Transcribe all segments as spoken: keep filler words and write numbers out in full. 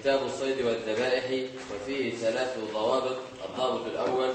كتاب الصيد والذبائح وفيه ثلاث ضوابط. الضابط الأول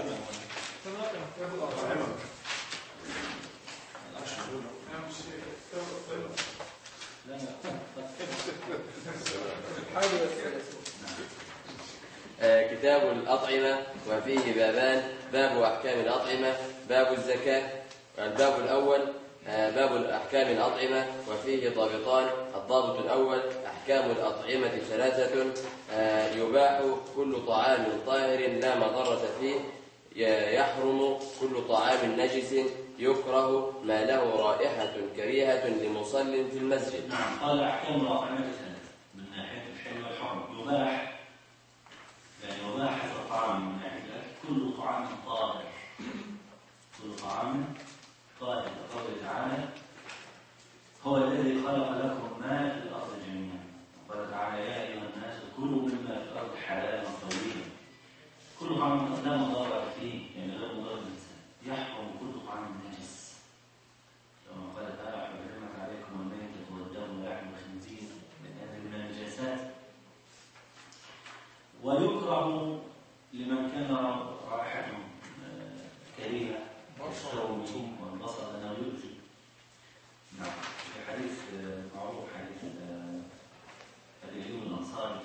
كتاب الأطعمة وفيه بابان: باب أحكام الأطعمة، باب الزكاة. الباب الأول باب أحكام الأطعمة وفيه ضابطان. الضابط الأول: أحكام الأطعمة ثلاثة: يباح كل طعام طاهر لا مضرة فيه، يحرم كل طعام نجس، يكره ما له رائحة كريهة لمصل في المسجد. نعم، قال أحكام الأطعمة ثلاثة من ناحية الحل والحرم. يباح يعني يباح الطعام من ناحية كل طعام طاهر، كل طعام طاهر. قوله تعالى: هو الذي خلق لكم ما في الأرض جميعا. وقال تعالى: يا أيها الناس كلوا مما في الأرض حلالا طيبا. كل طعام لا مضرة فيه، يعني غير مضر بالإنسان. يحرم كل طعام نجس، كما قال تعالى: حرمت عليكم الميتة والدم ولحم الخنزير، هذه من النجاسات. ويكره لمن كان رائحته كريهة كالثوم والبصل أنه يؤذي. نعم، في حديث معروف، حديث أبي أيوب الأنصاري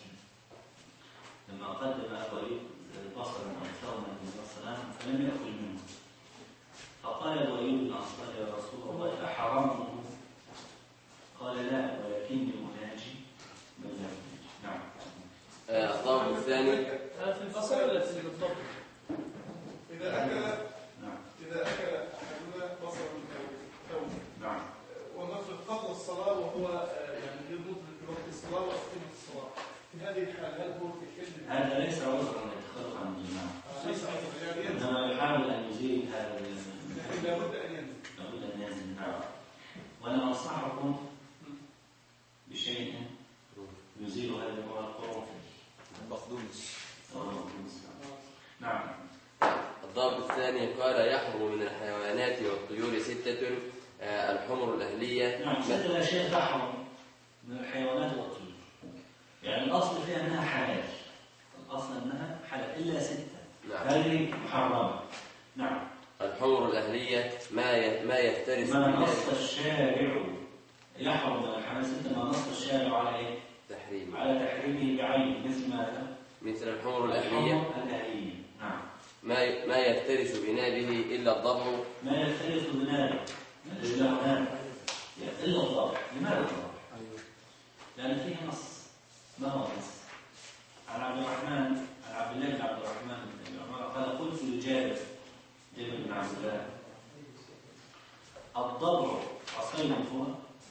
لما قدم أبو أيوب بصلا أو ثوما عليه السلام فلم يأكل منه، فقال أبو أيوب الأنصاري: يا رسول الله أحرمه؟ قال: لا، ولكني أناجي من لا يناجي. نعم. الضابط الثاني في البصل ولا في الضبط؟ إذا أكل نعم إذا أكل أحدنا بصلا أو ثوما، نعم، ونفرض قبل الصلاة وهو يعني يموت في وقت الصلاة وأقيمة الصلاة، في هذه الحال هل هو في حل؟ هذا ليس عذرا للتخلف عن الجماعة، ليس عذرا، يعني ينزل. إنما يحاول أن يزيل هذا لكن لابد أن ينزل. لابد أن ينزل. نعم. وأنا أنصحكم بشيء يزيل هذا القرون في البقدونس. نعم. الضابط الثاني قال: يحرم من الحيوانات والطيور ستة: الحمر الأهلية. نعم، ستة الأشياء تحرم من الحيوانات والطيور، يعني الأصل فيها أنها حلال، الأصل أنها حلال إلا ستة. نعم. هذه محرمة. نعم. الحمر الأهلية ما ما يفترس ما نص الشارع يحرم من الحيوانات ستة، ما نص الشارع على إيه؟ تحريم على تحريمه بعينه. مثل ماذا؟ مثل الحمر الأهلية. الأهلية. نعم. ما ما يفترس بنابه إلا الضبع. ما يفترس بنابه إلا الضبع. إلا الضبع. لماذا الضبع؟ لأن فيه نص. ما هو النص؟ عن عبد الرحمن عن عبد الله بن عبد الرحمن بن عمر قال: قلت لجابر جابر بن عبد الله: الضبع أصيل هو؟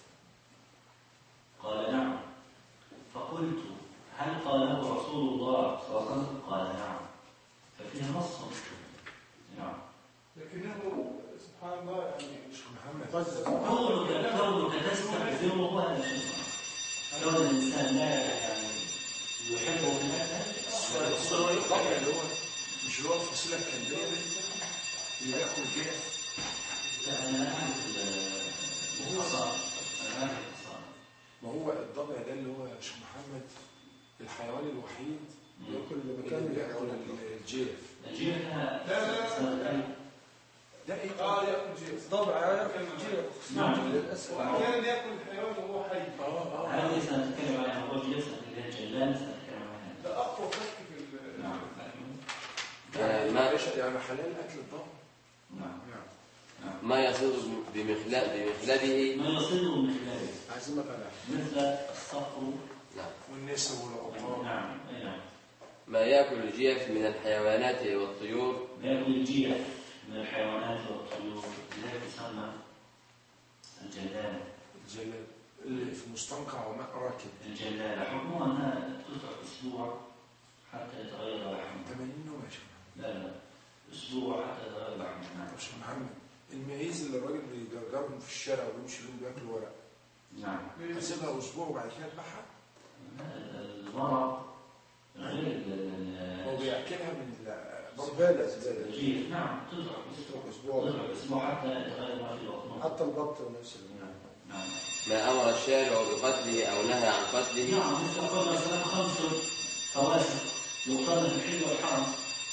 قال: نعم. فقلت: هل قاله رسول الله صلى الله عليه وسلم؟ قال: نعم. ففيها نص. نعم. لكنه سبحان الله يعني مش محمد كونك كونك تستحضره هذا الشيء. كون الإنسان لا يعني يحبه في هذا الصورة الطبع اللي هو مش هو الفصيلة الكلبية اللي بياكل بيها. لا، أنا أعرف الحصان. أنا أعرف الحصان. ما هو الضبع ده اللي هو يا شيخ محمد الحيوان الوحيد ياكل اللي كان بياكل الجيف. الجيف لا لا لا ده ايه؟ اه ياكل جيف. ضبع ياكل الجيف. نعم. للاسف كان ياكل الحيوان وهو حي. اه اه هذه سنتكلم عليها هو جيف، اللي هي الجلال سنتكلم عليها. ده اقوى فك في ال نعم. ما يعني حلال اكل الضبع. نعم. ما يصير بمخلب بمخلبه. ما يصير من خلاله عايزين مثلا مثل الصقر. نعم. والنسر والعقار. نعم. أي نعم. ما يأكل الجيف من الحيوانات والطيور. ما يأكل الجيف من الحيوانات والطيور لذلك تسمى الجلالة. الجلال اللي في مستنقع وماء راكد. الجلالة حكمها أنها تترك أسبوع حتى يتغير لحمها. ثمانين يوم يا شيخ. لا لا، أسبوع حتى يتغير لحمها. يا شيخ محمد المعيز اللي الراجل بيجرجرهم في الشارع وبيمشي لهم بياكلوا ورق. نعم. هسيبها اسبوع وبعد كده اذبحها. المرض غير هو بياكلها من الزباله زباله. الجيف. نعم. تترك تترك اسبوع. تترك أسبوع حتى يتغير ما في بطنه. حتى البط نفس نعم. ما أمر الشارع بقتله أو نهى نهى عن قتله. نعم مثل قول مثلا خمس فواسق يقتلن في الحل والحرم: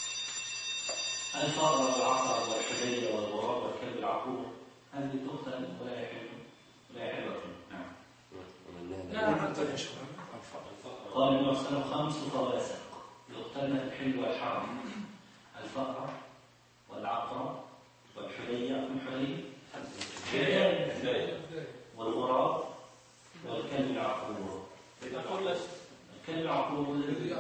الفأر والعقر والحدية والغراب والكلب العقور، هذه تقتل ولا يحل ولا يحل أكلها. نعم. نعم. قال النبي صلى الله عليه وسلم: خمس فواسق يقتلن في الحل والحرم: الفأر والعقر والحدية الحدية والغراب والكلب العقور. الكلب العقور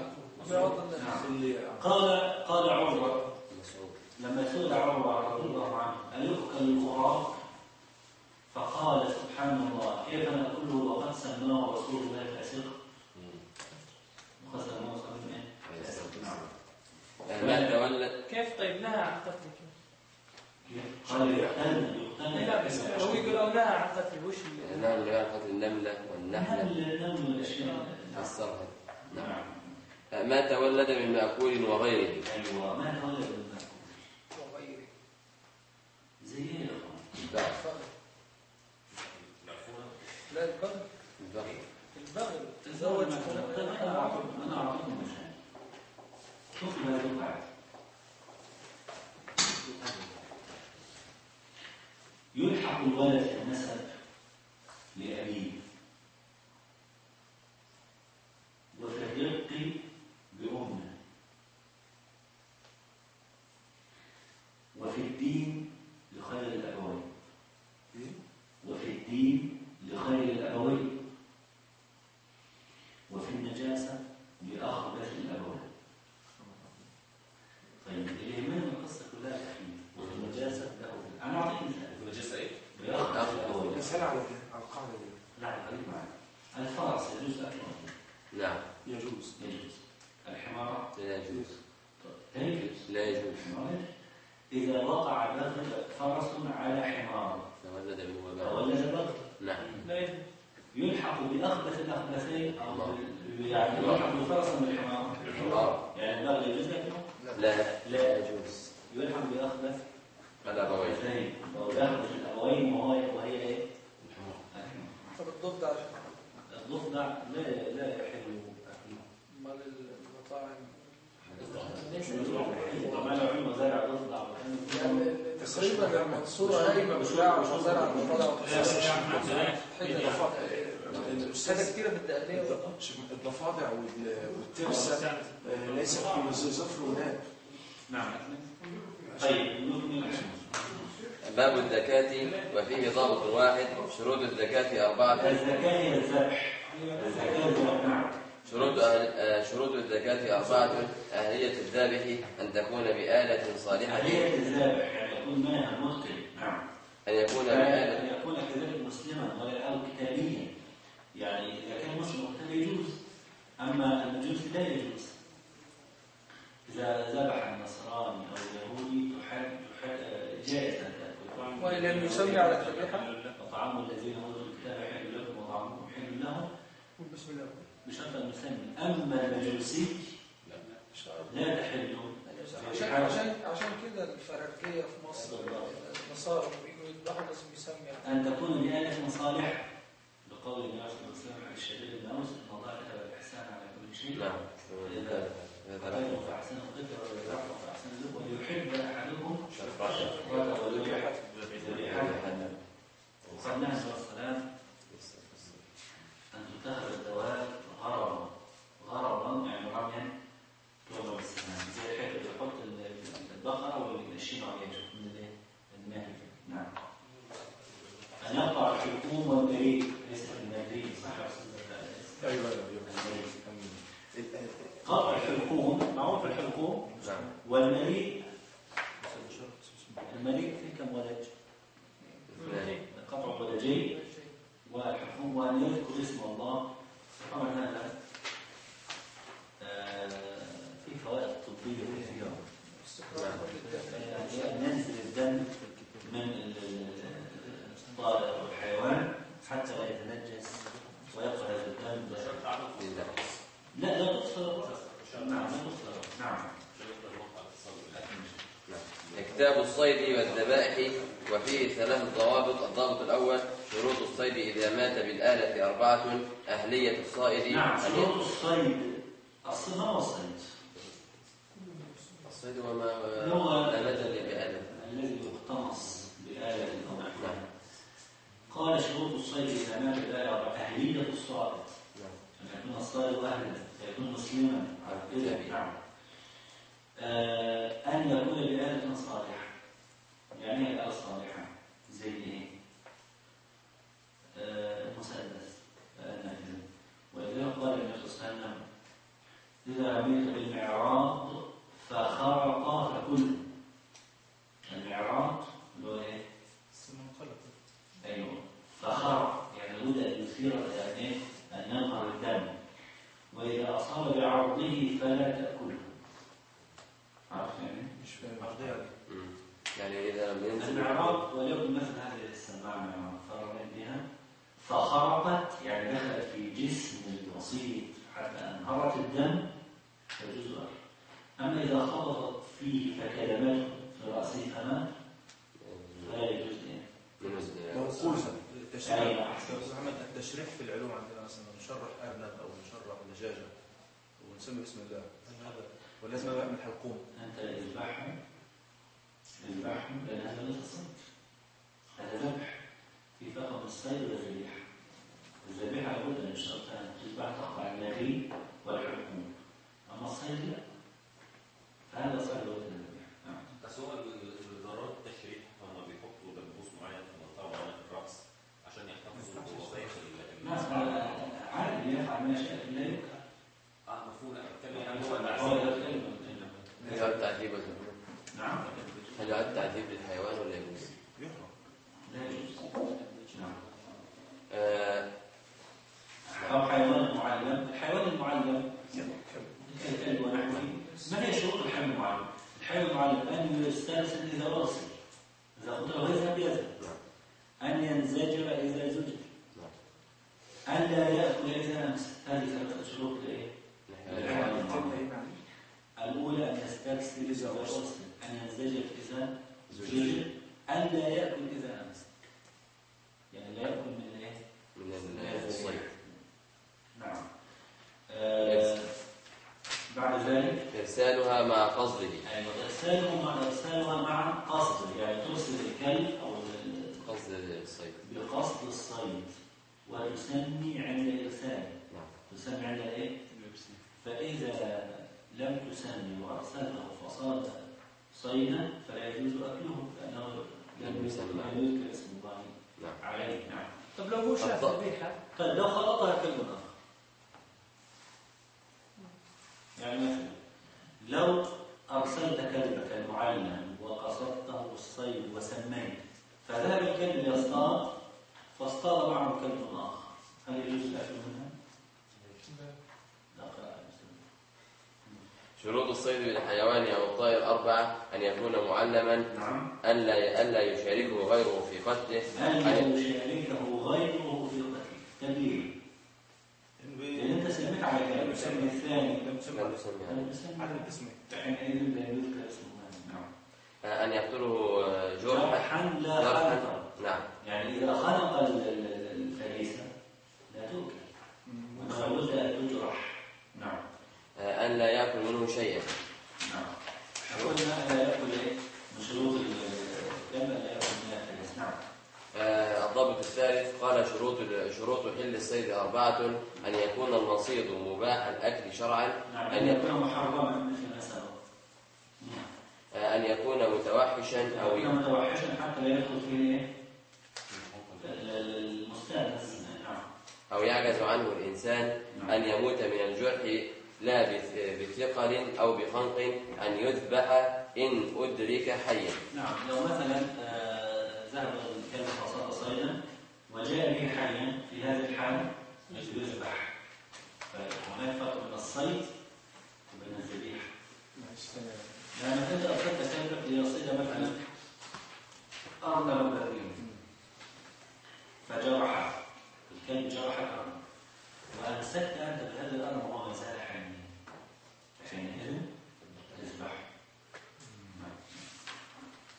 قال قال عمر لما سئل عمر رضي الله عنه: أيؤكل الغراب؟ فقال: سبحان الله، كيف نأكله وقد سماه رسول الله فاسق؟ وقد سماه رسول الله فاسق. ما تولد. كيف طيب نهى عن قتله؟ قال يقتل يقتل. لا بس هو يقول أو نهى عن قتله وش اللي؟ نعم، اللي قتل النملة والنحلة. النمل والأشياء. فسرها. نعم. ما تولد من مأكول وغيره. أيوة، ما تولد من مأكول وغيره. زي إيه يا أخوان؟ لا البغل. البغل. البغل تزوج. أنا أعطيكم مثال. شوفوا هذا بعد. يلحق الولد في النسب لأبيه، وفي الرق بأمه، وفي الدين لخير الأبوين، وفي الدين لخير الأبوين، وفي النجاسة لأخبث الأبوين. طيب اللي يهمنا من القصة كلها تحديد. وفي النجاسة لأخبث. أنا أعطيك مثال. في النجاسة إيه؟ لأخبث الأبوين. مثال على على القاعدة دي. لا خليك معي. الفرس يجوز أكله؟ نعم. يجوز. يجوز. الحمار لا يجوز. طيب لا يجوز. إذا وقع بغل فرس على حمار تولد منه وباء. تولد بغل. نعم. لا يجوز. يلحق بأخبث الأخبثين أو يعني يلحق بالفرس بالحمار. الحمار. يعني البغل يجوز أكله؟ لا لا يجوز. يلحق بأخبث الأبوين. الأخبثين أو بأخبث الأبوين وهو وهي إيه؟ الحمار. طب الضفدع الضفدع لا لا يحل أكله. مال المطاعم. طبعا لو علم زرع ضفدع تقريبا المنصورة هايمة بشراع وزرع الضفدع. هذا كتير بالدقنية. الضفادع والترسة ليس في زفر وناب. نعم. طيب باب الزكاة وفيه ضابط واحد. شروط الزكاة أربعة. الزكاة هي الذبح. الزكاة نعم. شروط أهل... شروط الزكاة أربعة. أهلية الذابح أن تكون بآلة صالحة. أهلية الذابح يعني يكون منها متقن. نعم. أن يكون بآلة. أن يكون كذلك مسلما ولا أو كتابيا. يعني إذا كان مسلم مكتب يجوز، أما المجوس لا يجوز. إذا ذبح النصراني أو اليهودي تحد تحد جائز أن تأكل. وإن لم يسمي على الذبيحة وطعام الذين أوتوا الكتاب حل لكم وطعامكم حل لهم. بسم الله. بشرط المسمي. أما المجوسي لا تحل. عشان عشان عشان كده الفراركية في مصر النصارى بيقولوا يذبحوا بس بيسمي أن تكون بآلة صالحة بقول النبي صلى الله عليه وسلم عن الشديد بن أوس إن الله كتب الإحسان على كل شيء. نعم. إذا قتلوا فأحسن القتل ويذبحوا فأحسن الذبح وليحب أحدكم شفرته وليحب ذبيحته. وقال النبي صلى الله عليه وسلم أن تتخذ الدواب غرضا غرضا يعني رميا تضرب السنان زي الحيث اللي يحط البقرة واللي ينشينه عليه من المهل. نعم. أن يقطع الحكوم والبريد ليس في المهدي صح يا أيوة قطع الحلقوم معروف الحلقوم والمليء. المليء في كم ولج؟ قطع ولجين والحلقوم وأن يذكر اسم الله. طبعا هذا في فوائد طبية كثيرة. ينزل الدم من الطائر والحيوان حتى لا يتنجس ويبقى هذا الدم. لا لا تصفر. نعم لا تصفر. نعم. كتاب الصيد والذبائح وفيه ثلاث ضوابط. الضابط الأول شروط الصيد إذا مات بالآلة أربعة. أهلية الصائد. نعم، شروط الصيد. الصيد ما هو الصيد؟ الصيد وما هو لا نزل بآلة الذي يقتنص بآلة أو نحوها. نعم. قال شروط الصيد إذا مات بالآلة أربعة. أهلية الصائد، نعم. أن يكون الصائد أهلا، يكون مسلما. نعم. آه أن يكون بآلة صالحة. يعني الآلة الصالحة زي إيه؟ آه المسدس. وإذا قال النبي صلى الله عليه وسلم إذا رميت بالمعراض فخرق فكل. المعراض اللي هو إيه؟ المنقلب. أيوه، فخرق يعني لابد أن يثير يعني أن ينهر الدم. وإذا أصاب بعرضه فلا تأكله. عرفت يعني؟ مش فاهم. عرضه يعني يعني إذا لم ينزل المعراض، وليكن مثل هذه السماعة المعراض فرميت بها فخرقت يعني دخلت في جسم الوسيط حتى أنهرت الدم فيجوز أكله. أما إذا خبطت فيه فكلمته في رأسه فمات فلا يجوز موقوفا. أيوة. أستاذ محمد، التشريح في العلوم عندنا مثلا نشرح أرنب أو نشرح دجاجة ونسمي بسم الله، هذا ولازم بقى من الحلقوم. أنت اذبحه اذبحه لأن هذا ليس صيد، هذا ذبح. في فرق بين الصيد والذبيحة. الذبيحة لابد أن يشترطان تذبح تقطع النبي والحلقوم، أما الصيد لا، فهذا صيد لابد من الذبيحة. نعم. بس هو ضرورة التشريح هم بيحطوا دبوس معين في منطقة معينة في الرأس عشان يحتفظوا بوظائف ناس عادي يفعل ما يشاء لا يكره. اه مفهوم. اتكلم عن هو هو المعسل. هل يعد تعذيب ولا نعم. هل يعد تعذيب للحيوان ولا يجوز؟ يحرم. لا يجوز. نعم. آه، أو حيوان معلم. الحيوان المعلم الكلب ونحوه. ما هي شروط الحيوان المعلم؟ الحيوان المعلم أن يسترسل إذا راسل، إذا قدر يذهب يذهب، أن ينزجر إذا زجر، أن لا يأكل إذا أمس. هذه ثلاثة شروط لإيه؟ للحيوان المعلم. الأولى أن يسترسل إذا راسل، أن ينزجر إذا زجر، أن لا يأكل إذا أمس. يعني لا يأكل من إيه؟ من الصيد. نعم. آه بعد ذلك إرسالها مع قصده. أيوة، إرسالها مع إرسالها مع قصده، يعني ترسل الكلب أو قصد الصيد بقصد الصيد وتسمي عند إرساله. نعم. تسمي عند إيه؟ فإذا لم تسمي وأرسلته فصاد صيدا فلا يجوز أكله لأنه لم يذكر اسم الله نعم. عليه. نعم. طب لو هو شاف ذبيحة، طيب لو خلطها كلب آخر، يعني مثلا لو أرسلت كلبك المعلم وقصدته الصيد وسميت فذهب الكلب يصطاد فاصطاد معه كلب آخر، هل يجوز الأكل منها؟ لا. قراءة شروط الصيد بالحيوان أو الطائر أربعة. أن يكون معلما. نعم. أن لا ألا يشاركه غيره في قتله. أن لا يشاركه غيره في قتله. تدليل. لأن أنت سميت على كلب، سمي الثاني لم تسمى لم يسمي عدد اسمه. حينئذ لا يذكر اسمه. نعم. أن يقتله جرحا. جرحا لا جرحا. خلقا. نعم. يعني إذا خنق الفريسة لا تؤكل، ولابد أن تجرح. نعم. أن لا يأكل منه شيئا. نعم. قلنا لا يأكل إيه؟ من شروط الدم لا يأكل من الفريسة. نعم. آه، الضابط الثالث قال شروط شروط حل الصيد أربعة. أن يكون المصيد مباح الأكل شرعا. نعم. أن يكون محرما مثل ما سبق. آه، أن يكون متوحشا أو يكون متوحشا حتى لا يدخل فيه إيه؟ المستأنس. نعم. أو يعجز عنه الإنسان. أن يموت من الجرح لا بثقل أو بخنق. أن يذبح إن أدرك حيا. نعم. لو مثلا ذهب الكلب فصاد صيدا وجاء به حيا، في هذه الحال يذبح. فهناك فرق بين الصيد وبين الذبيحة. لأن أنت أخذت كلبك ليصيد مثلا أرنب بريا فجرحه، الكلب جرح الأرنب وأمسكت أنت بهذا الأرنب وهو ما زال حيا، حينئذ تذبح.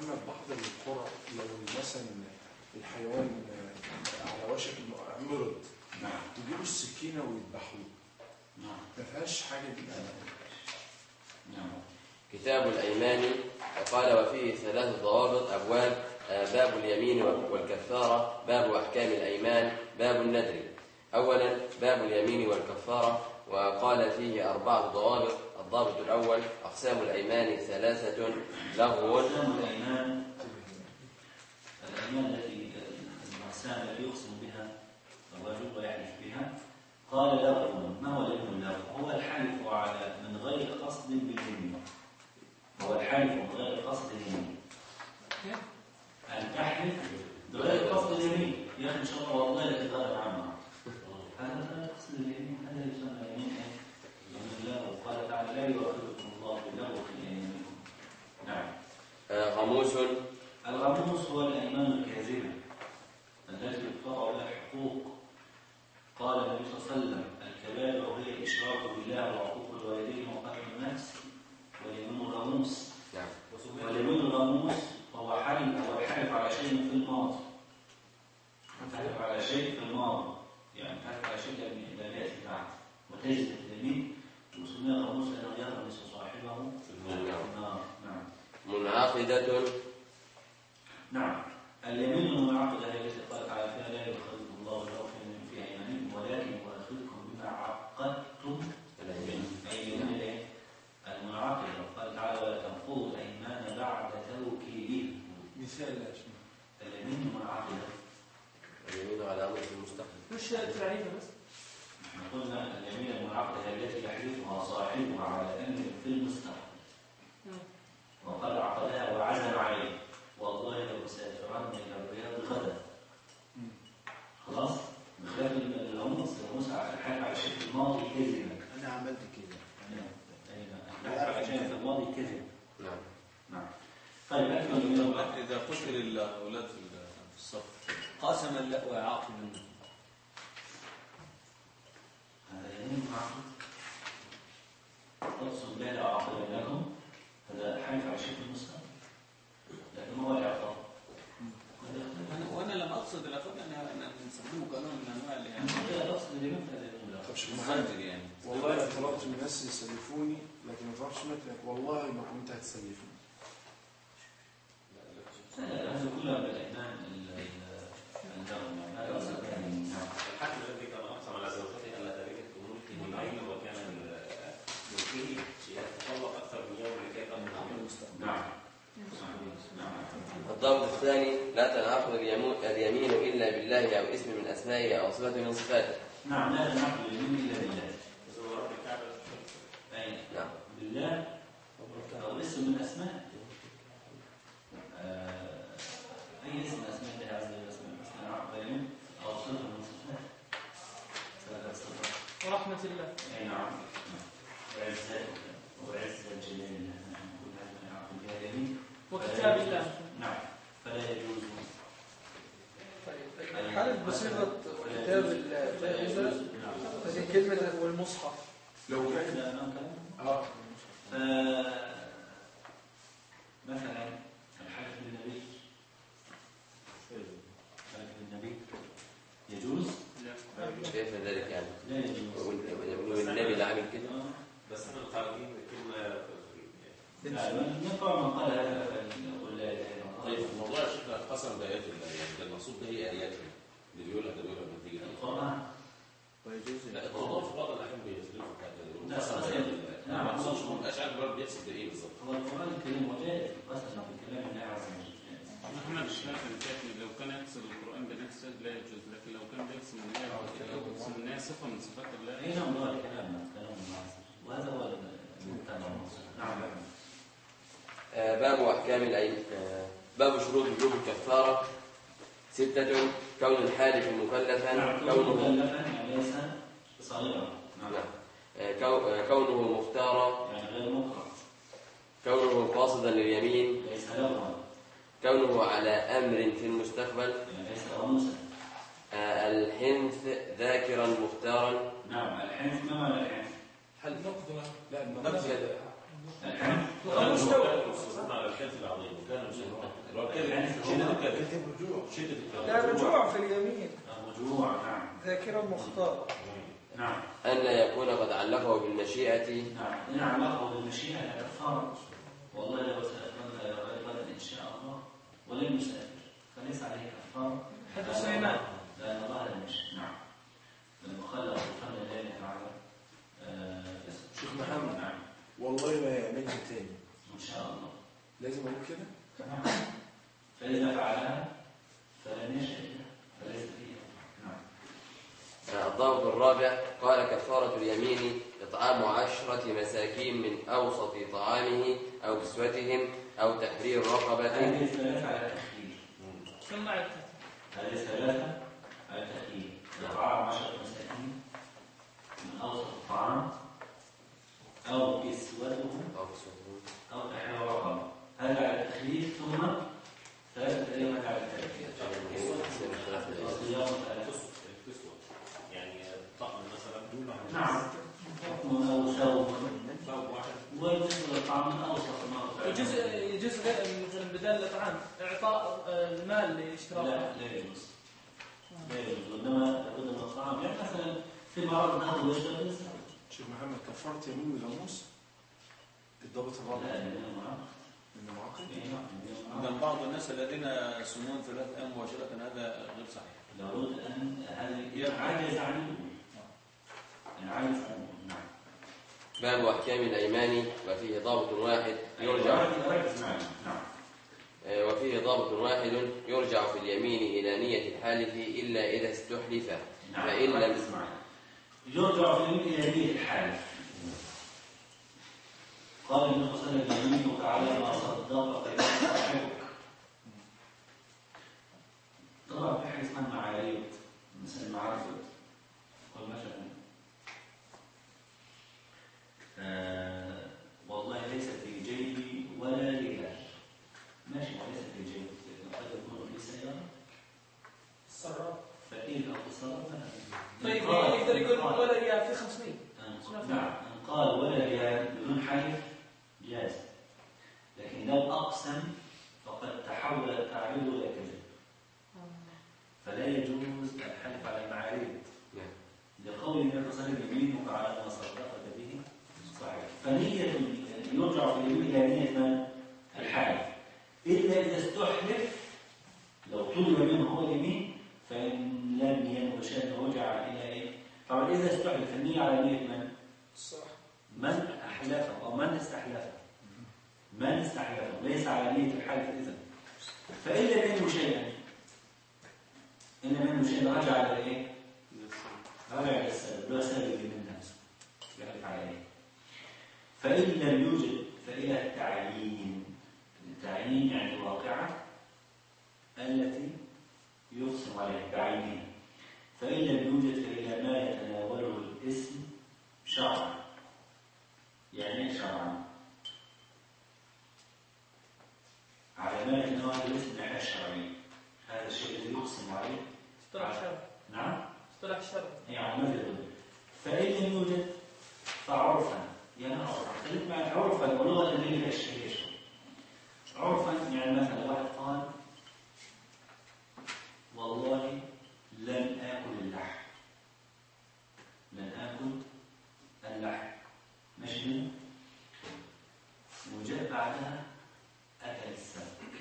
محمد بعض القرى لو مثلا الحيوان على وشك الم- مرض نعم يجيبوا السكينة ويذبحوه، نعم ما فيهاش حاجة دي. نعم. كتاب الأيمان قال وفيه ثلاث ضوابط أبواب: آه، باب اليمين والكفارة، باب أحكام الأيمان، باب النذر. أولا باب اليمين والكفارة، وقال فيه أربعة ضوابط. الضابط الأول: أقسام الأيمان ثلاثة: لغو. أقسام الأيمان الأيمان التي الإنسان الذي يقسم بها الرجل ويحلف بها، قال لغو. ما هو اليمين اللغو؟ هو الحلف على من غير قصد باليمين. هو الحلف من غير قصد اليمين. أن تحلف بغير قصد اليمين، يا أخي إن شاء الله والله لا تغادر عنها. هذا غير قصد اليمين، هذا يسمى يمين إيه؟ يمين اللغو. قال تعالى: لا يؤاخذكم الله باللغو في أيمانكم. نعم. آه، غموس. الغموس هو الأيمان الكاذبة التي يقطع بها حقوق. قال النبي صلى الله عليه وسلم: الكبائر هي الإشراك بالله وعقوق الوالدين وقتل النفس واليمين الغموس. نعم. واليمين الغموس هو حلف هو الحلف على شيء في الماضي. تحلف على شيء في الماضي، يعني تحلف على شيء لم لم يأتي بعد وتجد اليمين، وسمي غموس لأنه يغمس صاحبه في النار. نعم. منعقدة. نعم. اليمين المنعقدة هي التي قال تعالى فيها: لا يؤاخذكم الله باللغو في أيمانكم ولكن يؤاخذكم بما عقدتم الأيمان. أي اليمين إيه؟ المنعقدة. قال تعالى: ولا تنقضوا الأيمان بعد توكيدها. مثال يا شيخ. اليمين المنعقدة اليمين على أمر في المستقبل. مش تعريفه بس. احنا قلنا اليمين المنعقدة هي التي يحلفها صاحبها على أمر في المستقبل وقد عقدها وعزم عليه: والله لو سافرن إلى الرياض غدا. خلاص؟ بخلاف الغموس، الغموس الحلف على شيء في الماضي كذبا. انا عملت كده. الحلف على شيء في الماضي كذب. نعم. نعم. طيب أكمل من الله. إذا قتل الأولاد في الصف قاسما لا وعاقبا. هذا يمين معقول. تقصد بها عاقبا لهم، هذا حلف على شيء في المستقبل، لكن هو العقاب. وانا لم اقصد العقاب يعني ان نستخدمه كنوع من انواع اللي يعني لا تقصد اليمين هذا يمين. طب شوف مهندل يعني. والله انا طلبت من الناس يسلفوني لكن ما تعرفش مثلك، والله ما كنت هتسلفني. لا لا، هذا كله بالايمان النغم. هذا اصلا يعني الحاكم الذي كان أقسم على زوجته ألا تركت ملكه العين وكان ملكه يتطلق أكثر من يوم لكي تمنع المستقبل. نعم. الضابط الثاني: لا تنعقد اليمين إلا بالله أو اسم من أسمائه أو صفة من صفاته. نعم. لا تنعقد اليمين الا بالله. اي نعم. بالله او اسم من اسمائه. اي اسم من اسماء الله عز وجل، اسم من عقد اليمين او صفه من صفاته. ثلاث صفات. ورحمة الله. اي نعم. وعزة وعزة جلال كل هذا من عقد بها اليمين. وكتاب الله. نعم. فلا يجوز. طيب الحالف بصيغة كتاب الجائزة هذه كلمة والمصحف. لو كان لا أمام كلام. اه ف مثلا الحلف بالنبي، الحلف بالنبي يجوز؟ كيف ذلك يعني؟ لا يجوز. والنبي اللي عامل كده. بس احنا متعودين كلمة لا، من طبعا من قال هذا فقل لا اله الا الله. طيب الموضوع يا شيخ قسم بآيات الله، يعني ده المقصود به هي آيات اللي بيقولها ده بيقولها بنتيجة القرآن ويجوز لا القضاء في بعض الأحيان بيختلفوا في هذا. لا، قسم قسم. بآيات الله. نعم. ما اقصدش ما بقاش عارف الولد بيقصد بإيه بالظبط. هو القرآن الكريم وجاء في قسم بكلام الله عز وجل. محمد الشافعي الكافي لو كان يقصد القرآن بنفس لا يجوز، لكن لو كان بيقسم الناس يقسم الناس صفة من صفات الله. اي نعم. هو الكلام كلام الله عز وجل، وهذا هو المبتدأ والمقصود. نعم. آه، باب أحكام الأيمان. آه، باب شروط وجوب الكفارة ستة: كون الحالف مكلفا، كونه مكلفا يعني ليس صغيرا. نعم. آه، كو- آه، كونه مختارا، يعني غير مكره، كونه قاصدا لليمين، ليس لغوا، كونه على أمر في المستقبل، يعني ليس غموسا. آه، الحنث ذاكرا مختارا. نعم. الحنث ما معنى الحنث؟ هل نقض لا النقض الحنف القاموس مستوى. يصرون على الكلف العظيم وكان شدة الكلف شدة الكلف لا رجوع في اليمين. الرجوع نعم ذاكرة مختارة. نعم أن يكون قد علقه بالمشيئة. نعم إن علقه بالمشيئة لا كفارة. والله لو سافرنا إلى غير بلد إن شاء الله ولم يسافر فليس عليه كفارة. حدث سيناء. لأن الله لم يشاء. نعم. لما خلق الفن الله تعالى. شيخ محمد. نعم. والله ما يعملها تاني. إن شاء الله. لازم أقول كده؟ نعم. فإذا فعلها فلن يشاء فليس فيها. نعم. الضابط الرابع قال كفارة اليمين إطعام عشرة مساكين من أوسط طعامه أو كسوتهم أو تحرير رقبة. هذه ثلاثة على التخيير. ثم عدت. هذه ثلاثة على التخيير. إطعام عشرة مساكين من أوسط الطعام أو كسوتهم أو كسوتهم أو تحرير رقبة. هذا على التخيير ثم ثلاثة أيام على التخيير. صيام ثلاثة. يعني طقم مثلا نعم. طقم أو ثوب ويجوز الطعام أوسط ما يجوز يجوز مثلا بدل الإطعام إعطاء المال لاشتراك. لا لا يجوز. لا يجوز. إنما لابد من الطعام. يعني مثلا في بعض النهار ويشتغل الإنسان. شيخ محمد كفارة يمين الغموس الضابط الرابع. لا من المعاقد. من المعاقد؟ من بعض الناس الذين يصومون ثلاث أيام مباشرة هذا غير صحيح. لابد أن هذا عاجز عن الأمور. العاجز عن الأمور. نعم. باب أحكام الأيمان وفيه ضابط واحد يرجع نعم. وفيه ضابط واحد يرجع في اليمين إلى نية الحالف إلا إذا استحلف. نعم. فإن لم يرجع في اليمين إلى نية الحالف. قال النبي صلى الله عليه وسلم يمينك على ما صدقك صاحبك. طبعا في حاجة اسمها المعاريض مثل المعارض. قل مثلا آه والله ليس في جيبي ولا ريال. ماشي ليس في جيبي لكن قد يكون في سيارة السراب. فقير أو تصرف مثلا. طيب يقدر يقول ولا ريال في خمسين. نعم إن قال ولا ريال بدون حلف جاز. لكن لو أقسم فقد تحول التعبير إلى كذب. فلا يجوز الحلف على المعارض. لقول النبي صلى الله عليه وسلم يمينك على ما صدقك به صحيح. فنية يرجع في اليمين إلى نية من؟ الحالف. إلا إذا استحلف لو طلب منه هو اليمين فإن لم ينوي شيئا رجع إلى إيه؟ طبعا إذا استحلف النية على نية من؟ الصح. من أحلفه أو من استحلفه. من استحلفه ليس على نية الحالف إذن. فإن لم ينوي شيئا إن لم ينوي شيئا رجع إلى إيه؟ رجع إلى السبب. لا سبب من نفسه يحلف على إيه؟ فإن لم يوجد فإلى التعيين. التعيين يعني الواقعة التي يقسم عليها بعينها. فإن لم يوجد فإلى ما يتناوله الاسم شرعا. يعني شرعا على ما يتناوله الاسم من الناحية الشرعية. هذا الشيء الذي يقسم عليه اصطلاح شرعي. نعم اصطلاح شرعي. يعني مثلا فإن لم يوجد فعرفا. يعني عرفا خليك مع عرفا ولغة اللي فيها الشيء عرفا. يعني مثلا واحد قال والله لن آكل اللحم. لن آكل اللحم. ماشي. وجاء بعدها أكل السمك.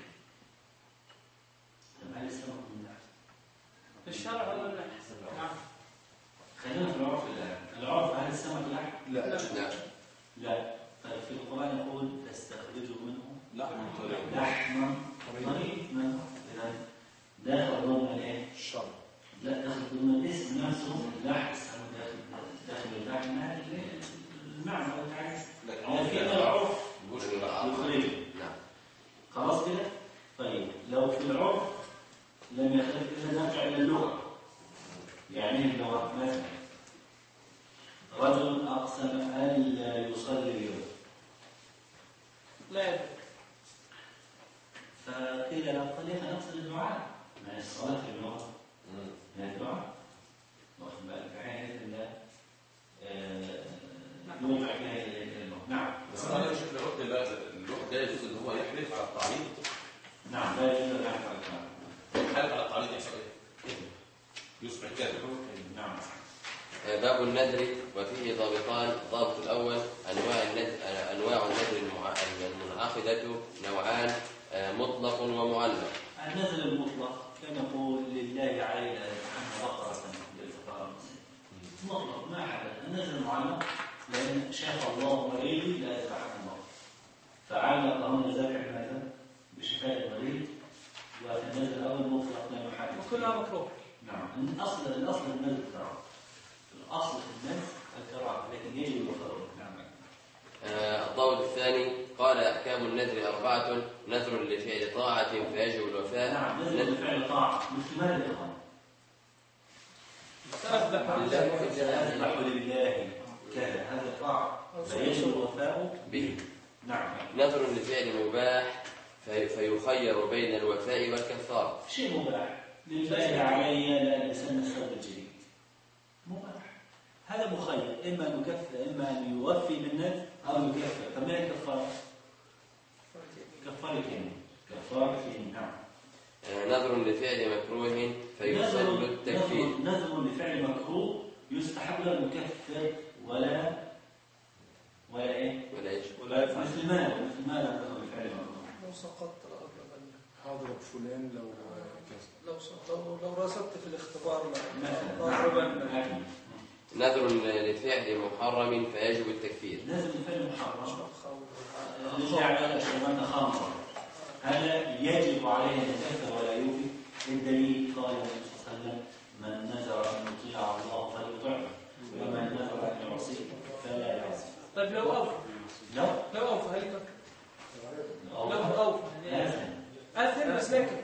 طب هل السمك من اللحم؟ في الشرع ولا لا؟ نعم. خلينا في العرف الآن. العرف هل السمك لحم؟ لا لا لا. طيب في القرآن يقول تستخرجوا منه لحم طريق. لحما طريق منه. إذا داخل ضمن الايه؟ الشرع. لا داخل ضمن الاسم نفسه اللحم. داخل داخل اللحم هذا المعنى والتعريف. لكن العرف يخرجه. نعم. خلاص كده؟ طيب لو في العرف لم يختلف إذا نرجع إلى اللغة. يعني اللغة مثلا رجل أقسم ألا يصلي اليوم لا يدرك. فقيل له خلينا نقصد الدعاء. ما الصلاة في اللغة من الدعاء. واخد بالك بحيث ان يرجع فيها الى اللغة. نعم. بس أنا شوف لو النذر وفيه ضابطان. الضابط الأول أنواع النذر أنواع النذر المع- المنعقدة نوعان، آه، مطلق ومعلق. النذر المطلق كان يقول لله علينا أن بقرة للفقراء مطلق ما حدث. النذر المعلق لأن شاف الله مريضي لا يذبحن الله، فعلق هنا ذبح ماذا؟ بشفاء المريض. وفي النذر الأول مطلق لا يحدث وكلها مكروه. نعم. الأصل الأصل النذر الكراهة، الأصل في النذر الكراهة، لكن يجب الوفاء. نعم. آه، الضابط الثاني قال أحكام النذر أربعة: نذر لفعل طاعة فيجب الوفاء. نعم. نذر لفعل طاعة مثل ماذا يا إخوان؟ سأذبح لله أذبح لله كذا، هذا طاعة فيجب الوفاء به. نعم. نذر لفعل مباح في- فيخير بين الوفاء والكفارة. شيء مباح لله علي لا لسان الثوب الجديد، مباح هذا مخير، إما أن يكفر إما أن يوفي بالنذر أو يكفر. فما هي الكفارة؟ كفارة يمين. كفارة يمين. نعم. آه، نذر لفعل مكروه فيسن التكفير. نذر نذر لفعل مكروه يستحب له المكفر ولا ولا إيه؟ ولا إيش؟ ولا مثل ماذا؟ مثل ماذا نذر لفعل مكروه؟ لو سقطت لأضربن. هضرب فلان لو كذا. لو س- لو لو رسبت في الاختبار مثلا. لأضربن. نعم. نذر لفعل محرم فيجب التكفير. نذر لفعل محرم أشرب خمر. الذي على شربان خمر هذا يجب عليه ان يكفر ولا يوفي. الدليل قال النبي صلى الله عليه وسلم: من نذر ان يطيع الله فليطعه ومن نذر ان يعصيه فلا يعصي. طيب لو أوفى لو لو أوفى هل يكفر؟ أو لو أوفى لازم أذن بس لكن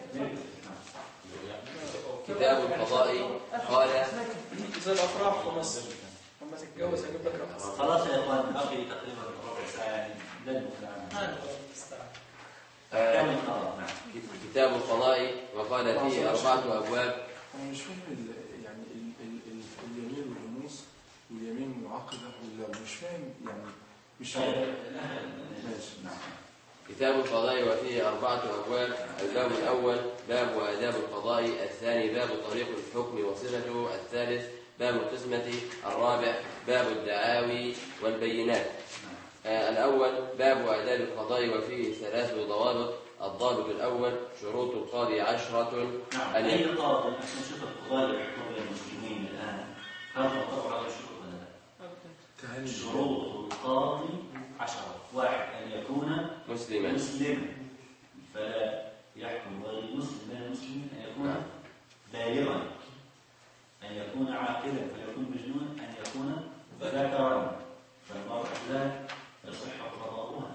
كتاب القضاء قال زي الأفراح في مصر لما تتجوز هجيب لك رقص. خلاص يا اخوان، بقي تقريبا ربع ساعه يعني ده المكان. أنا مستعد. كم آه، القضاء؟ نعم. كتاب القضاء وقال فيه أربعة أبواب. أنا مش فاهم ال- يعني ال- ال- ال- اليمين والنص واليمين المعقدة ولا مش فاهم يعني مش فاهم. ماشي. نعم. كتاب القضاء وفيه أربعة أبواب. الباب الأول باب آداب القضاء، الثاني باب طريق الحكم وصفته، الثالث باب القسمة، الرابع باب الدعاوي والبينات. آه، الأول باب آداب القضاء وفيه ثلاث ضوابط. الضابط الأول شروط القاضي عشرة. نعم. أن أي قاضي عشان نشوف القضاء يحكم بين المسلمين الآن هل تعتبر على شروط ولا لا؟ تهاني. شروط القاضي عشرة. واحد أن يكون مسلما. مسلما فلا يحكم غير المسلم بين المسلمين، أن يكون نعم. بالغا، أن يكون عاقلا فلا يكون مجنونا، أن يكون ذكرا فالمرأة لا يصح قضاؤها.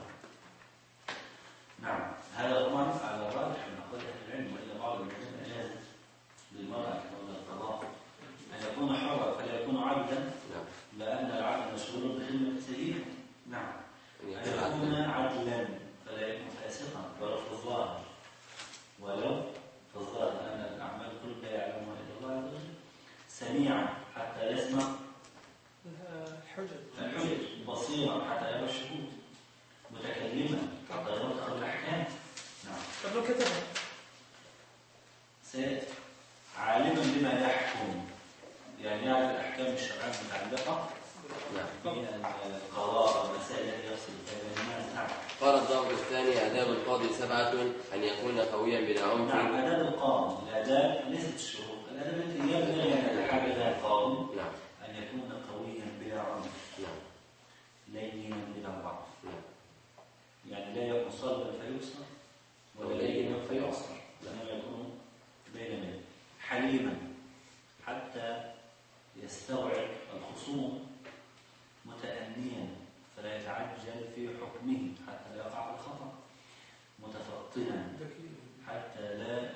نعم. هذا طبعا على الراجح من أقوال أهل العلم، وإلا بعض العلماء أجاز للمرأة قبل القضاء أن يكون حرا فلا يكون عبدا، نعم. لأن العبد مشغول بخدمة سيده. نعم. أن أن يكون يكون عدلا. عدلا فلا يكون فاسقا ولو في الظاهر، ولو في الظاهر أن الأعمال كلها يعلمها إلا الله عز وجل. سميعا حتى يسمع الحجج. الحجج، بصيرا حتى يرى الشهود، متكلما حتى يدخل الأحكام. نعم. طب لو كتبها سيأتي. عالما بما يحكم، يعني يعرف الأحكام الشرعية المتعلقة نعم. بالقضاء والمسائل التي يفصل بين الناس. نعم. قال الضابط الثاني آداب القاضي سبعة: أن يكون قويا بلا عنف. نعم. آداب القاضي، الآداب ليست الشروط، الآداب التي ينبغي أن يتحدث بها القاضي نعم. أن يكون قويا بلا عنف، نعم. لينا بلا ضعف، نعم. يعني لا يكون صلبا فيكسر ولا لينا فيعصر، إنما يكون بين بين حليما حتى يستوعب الخصوم، متأنيا فلا يتعجل في حكمه حتى لا يقع على الخطأ، متفطنا حتى لا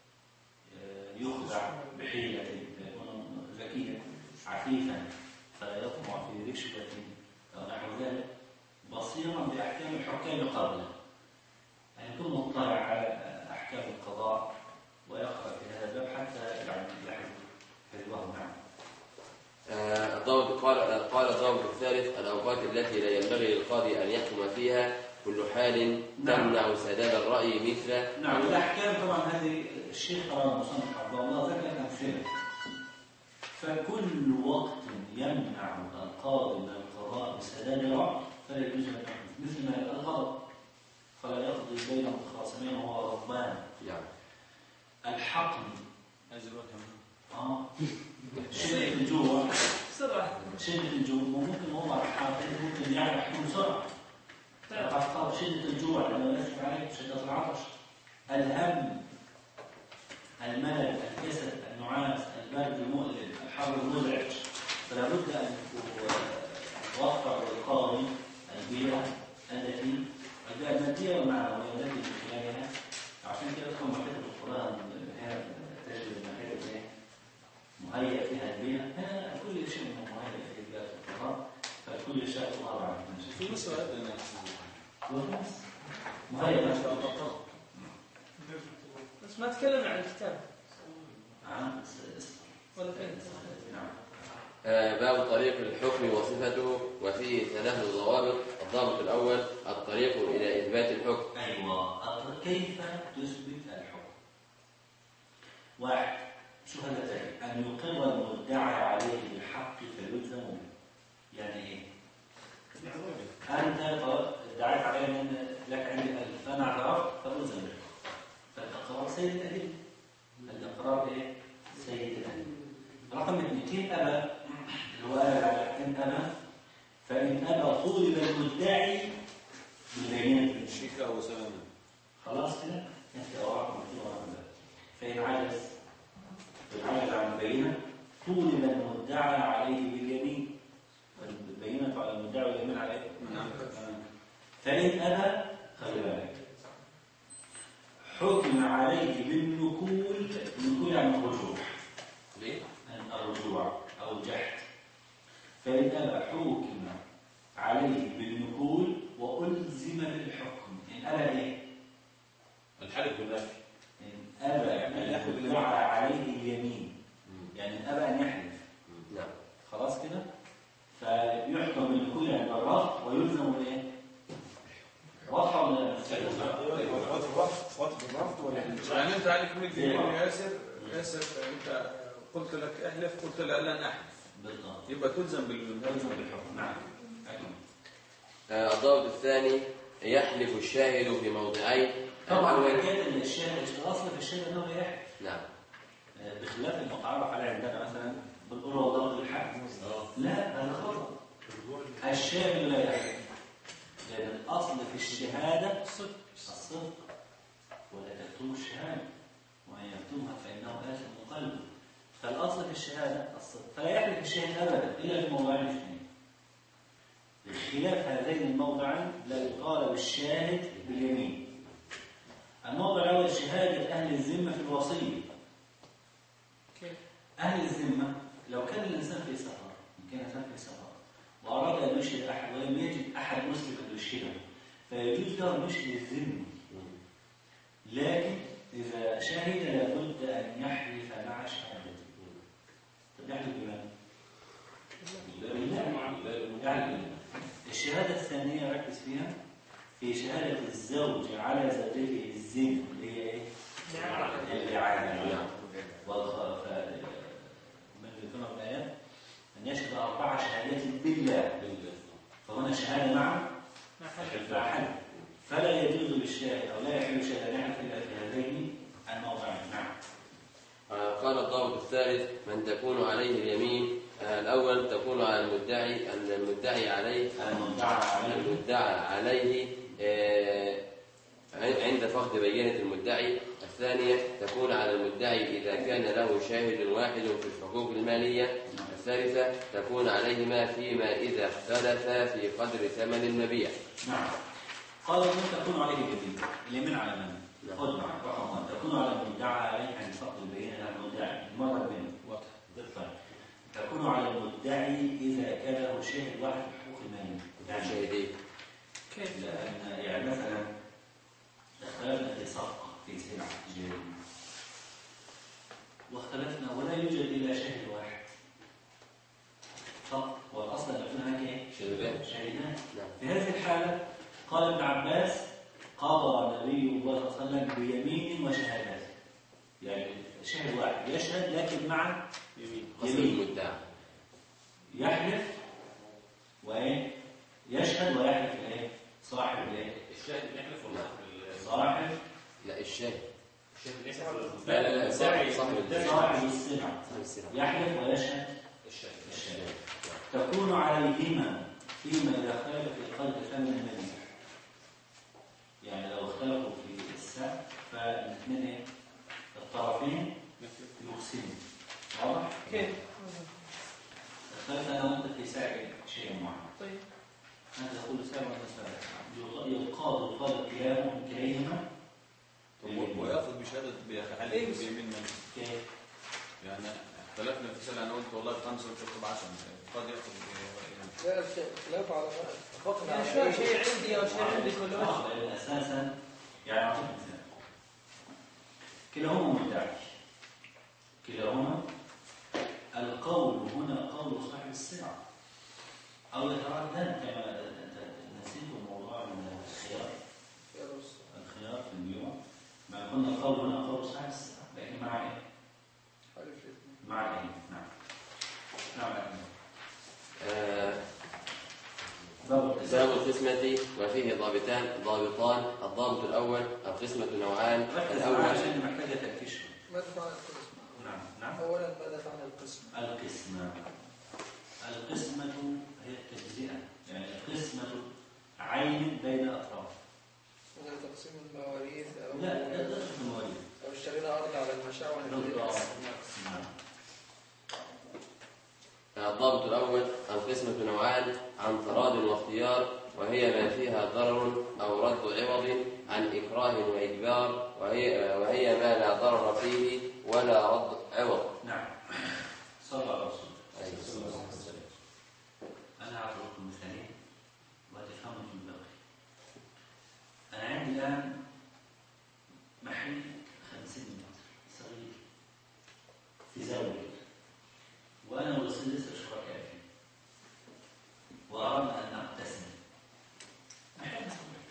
يخدع بحيلة، يكون ذكيا عفيفا فلا يطمع في رشوة أو نحو ذلك، بصيرا بأحكام الحكام قبله، أن يكون مطلع على أحكام القضاء ويقرأ في هذا الباب حتى يحفظ حفظه. نعم. آه، الضابط قال قال الضابط الثالث: الأوقات التي لا ينبغي للقاضي أن يحكم فيها كل حال تمنع سداد الرأي، مثل نعم. الأحكام طبعا هذه الشيخ قرار المصنف عبد الله ذكر أمثلة، فكل وقت يمنع القاضي من القضاء بسداد العقد فلا يجوز له مثل ما الغضب فلا يقضي بين متخاصمين وهو غضبان. يعني الحقن أزواج اه شدة الجوع بسرعة. شدة الجوع ممكن هو حاطط ممكن يعرف بسرعة. فقط شدة الجوع لما يسمع عليه شدة العطش. الهم الملل الكسل النعاس البرد المؤلم الحر المزعج فلا بد أن توفر للقاضي البيئة التي البيئة المادية والمعنوية التي من خلالها عشان كده تكون محيط القرآن تجد المحيط مهيئ فيها البيئة هنا كل شيء مهيئ في البيئة القرآن فكل شيء طبعا في سؤال مهيئ بس ما تكلمنا عن الكتاب نعم ولا فين؟ نعم. آه، باب طريق الحكم وصفته وفيه ثلاث ضوابط. الضابط الأول الطريق إلى إثبات الحكم. أيوة كيف تثبت الحكم؟ واحد شهادتين أن يقر المدعى عليه بالحق فيلزم به. يعني إيه؟ أنت ادعيت علي أن لك عندي ألف أنا اعترفت فالزم به. فالإقرار سيد الأدلة. الإقرار إيه؟ سيد الأدلة. رقم اثنين أبى اللي هو قال على إن أبى فإن أبى طولب المدعي بالبينة شيكا وسلامة. خلاص كده؟ أنت أوراق مكتوبة فإن عجز فإن عجز عن البينة طولب المدعى عليه باليمين. البينة على المدعي واليمين عليه. فإن أبى خلي بالك حكم عليه بالنكول. النكول يعني الرجوع. ليه؟ الرجوع أو الجحد. فإن أبى حكم عليه بالنكول وألزم بالحكم. إن أبى إيه؟ الحلف بالنفي. إن أبى أن يدعى عليه اليمين. يعني إن أبى أن يحلف. نعم. خلاص كده؟ فيحكم بالنكول عند الرفض ويلزم بالإيه؟ واضحة ولا وقت الرفض ولا يعني انت عليك مية جنيه ياسر ياسر انت قلت لك احلف قلت لا لن احلف بالضبط يبقى تلزم بالحكم. نعم. آه، الضابط الثاني يحلف الشاهد في موضعين. طبعا حكايه ان الشاهد الاصل في الشاهد انه يحلف. نعم. بخلاف المتعارف عليه عندنا مثلا بنقول هو ضابط الحق. لا هذا خطا. الشاهد لا يحلف لان الاصل في الشهاده الصدق الصدق ولا تكتموا الشهاده ومن يكتمها فانه آثم قلبه. فالاصل في الشهاده الصدق فلا يحلف الشاهد ابدا الا في موضعين اثنين. خلاف هذين الموضعين لا يطالب الشاهد باليمين. الموضع الأول شهادة أهل الذمة في الوصية. أهل الذمة لو كان الإنسان في سفر كان الإنسان في سفر وأراد أن يشهد أحد ولم يجد أحد مسلم أن يشهده فيجوز له أن يشهد الذمة. لكن إذا شهد لابد أن يحلف مع شهادته. طب يحلف بماذا؟ يعني الشهادة الثانية ركز فيها في شهادة الزوج على زوجته الزنا اللي هي ايه؟ اللعانة. والخ من ذكرنا في الآيات أن يشهد أربع شهادات بالله. فهنا شهادة مع حلف. فلا يجوز للشاهد أو لا يحل الشاهد أن يحلف إلا في هذين الموضعين. نعم. قال الضابط الثالث من تكون عليه اليمين. الأول تكون على المدعي أن المدعي عليه المدعى عليه عند فقد بينة المدعي. الثانية تكون على المدعي إذا كان له شاهد واحد في الحقوق المالية. الثالثة تكون عليهما فيما إذا اختلفا في قدر ثمن المبيع. نعم. قال من تكون عليه اليمين. اليمين على من؟ خذ معك رقم واحد تكون على المدعى عليه عند فقد البينة على المدعي. المرة بينه واضح. بالطبع. تكون على المدعي إذا كان له شاهد واحد في الحقوق المالية. يعني شاهدين. كيف؟ لأن يعني مثلا اختلفنا في صفقة في سلعة تجارية واختلفنا ولا يوجد إلا شاهد واحد فقط والأصل أن يكون هناك إيه؟ شاهدان. شاهدان. في هذه الحالة قال ابن عباس قضى نبي الله صلى الله عليه وسلم بيمين وشهادات. يعني شاهد واحد يشهد لكن مع يمين. يمين المدعى. يحلف وإيه؟ يشهد ويحلف إيه؟ صاحب إيه؟ الشاهد بيحلف ولا صاحب صاحب لا الشاهد. الشاهد بيحلف ولا لا لا لا صاحب صاحب السلعة. صاحب السلعة صاحب السلعة. يحلف ويشهد الشاهد الشهادة. تكون عليهما فيما إذا اختلف في قدر ثمن المبيع. يعني لو اختلفوا في السعر فالاثنين إيه؟ الطرفين يقسموا. واضح؟ كيف؟ اختلف أنا وأنت في سعر شيء معين. طيب أنت تقول سعر وأنت سعر. يقاض الطالب كلاهما كليهما. وياخذ بشهاده بحلف بيمين منه. كيف؟ يعني اختلفنا في سنه انا قلت والله خمسه وانت قلت بعشره قد ياخذ لا الخلاف على فقط يعني شيء شيء عندي او شيء عندك ولا مش؟ آه، لأن أساسا يعني أعطيك مثال. كلاهما مدعي. كلاهما القول هنا قول صاحب السلعة أو يتردد كما نسيت موضوع الخيار. الخيار في البيوع ما قلنا القول هنا قول صاحب السلعة لكن مع إيه؟ مع إيه؟ نعم. نعم. آه، باب باب القسمة وفيه ضابطان ضابطان الضابط الأول القسمة نوعان. الأول الأول عشان محتاجة تأكيد. ماذا عن القسمة؟ نعم نعم. أولا ماذا عن القسمة؟ القسمة القسمة هي التجزئة يعني القسمة عين بين أطراف. ولا تقسيم المواريث أو لا لا لا المواريث أو اشترينا أرض على المشاع ونبدأ الضابط الأول القسمة نوعان عن تراض واختيار، وهي ما فيها ضرر أو رد عوض عن إكراه وإجبار، وهي, وهي ما لا ضرر فيه ولا رد عوض. نعم. صلى الله عليه وسلم. أيوة. أنا أعطيكم مثالين وتفهموا في الباقي. أنا عندي الآن محل خمسين متر صغير في زاوية وأنا والوصيل لسه شركاء فيه وأردنا أن نقتسم محل صغير.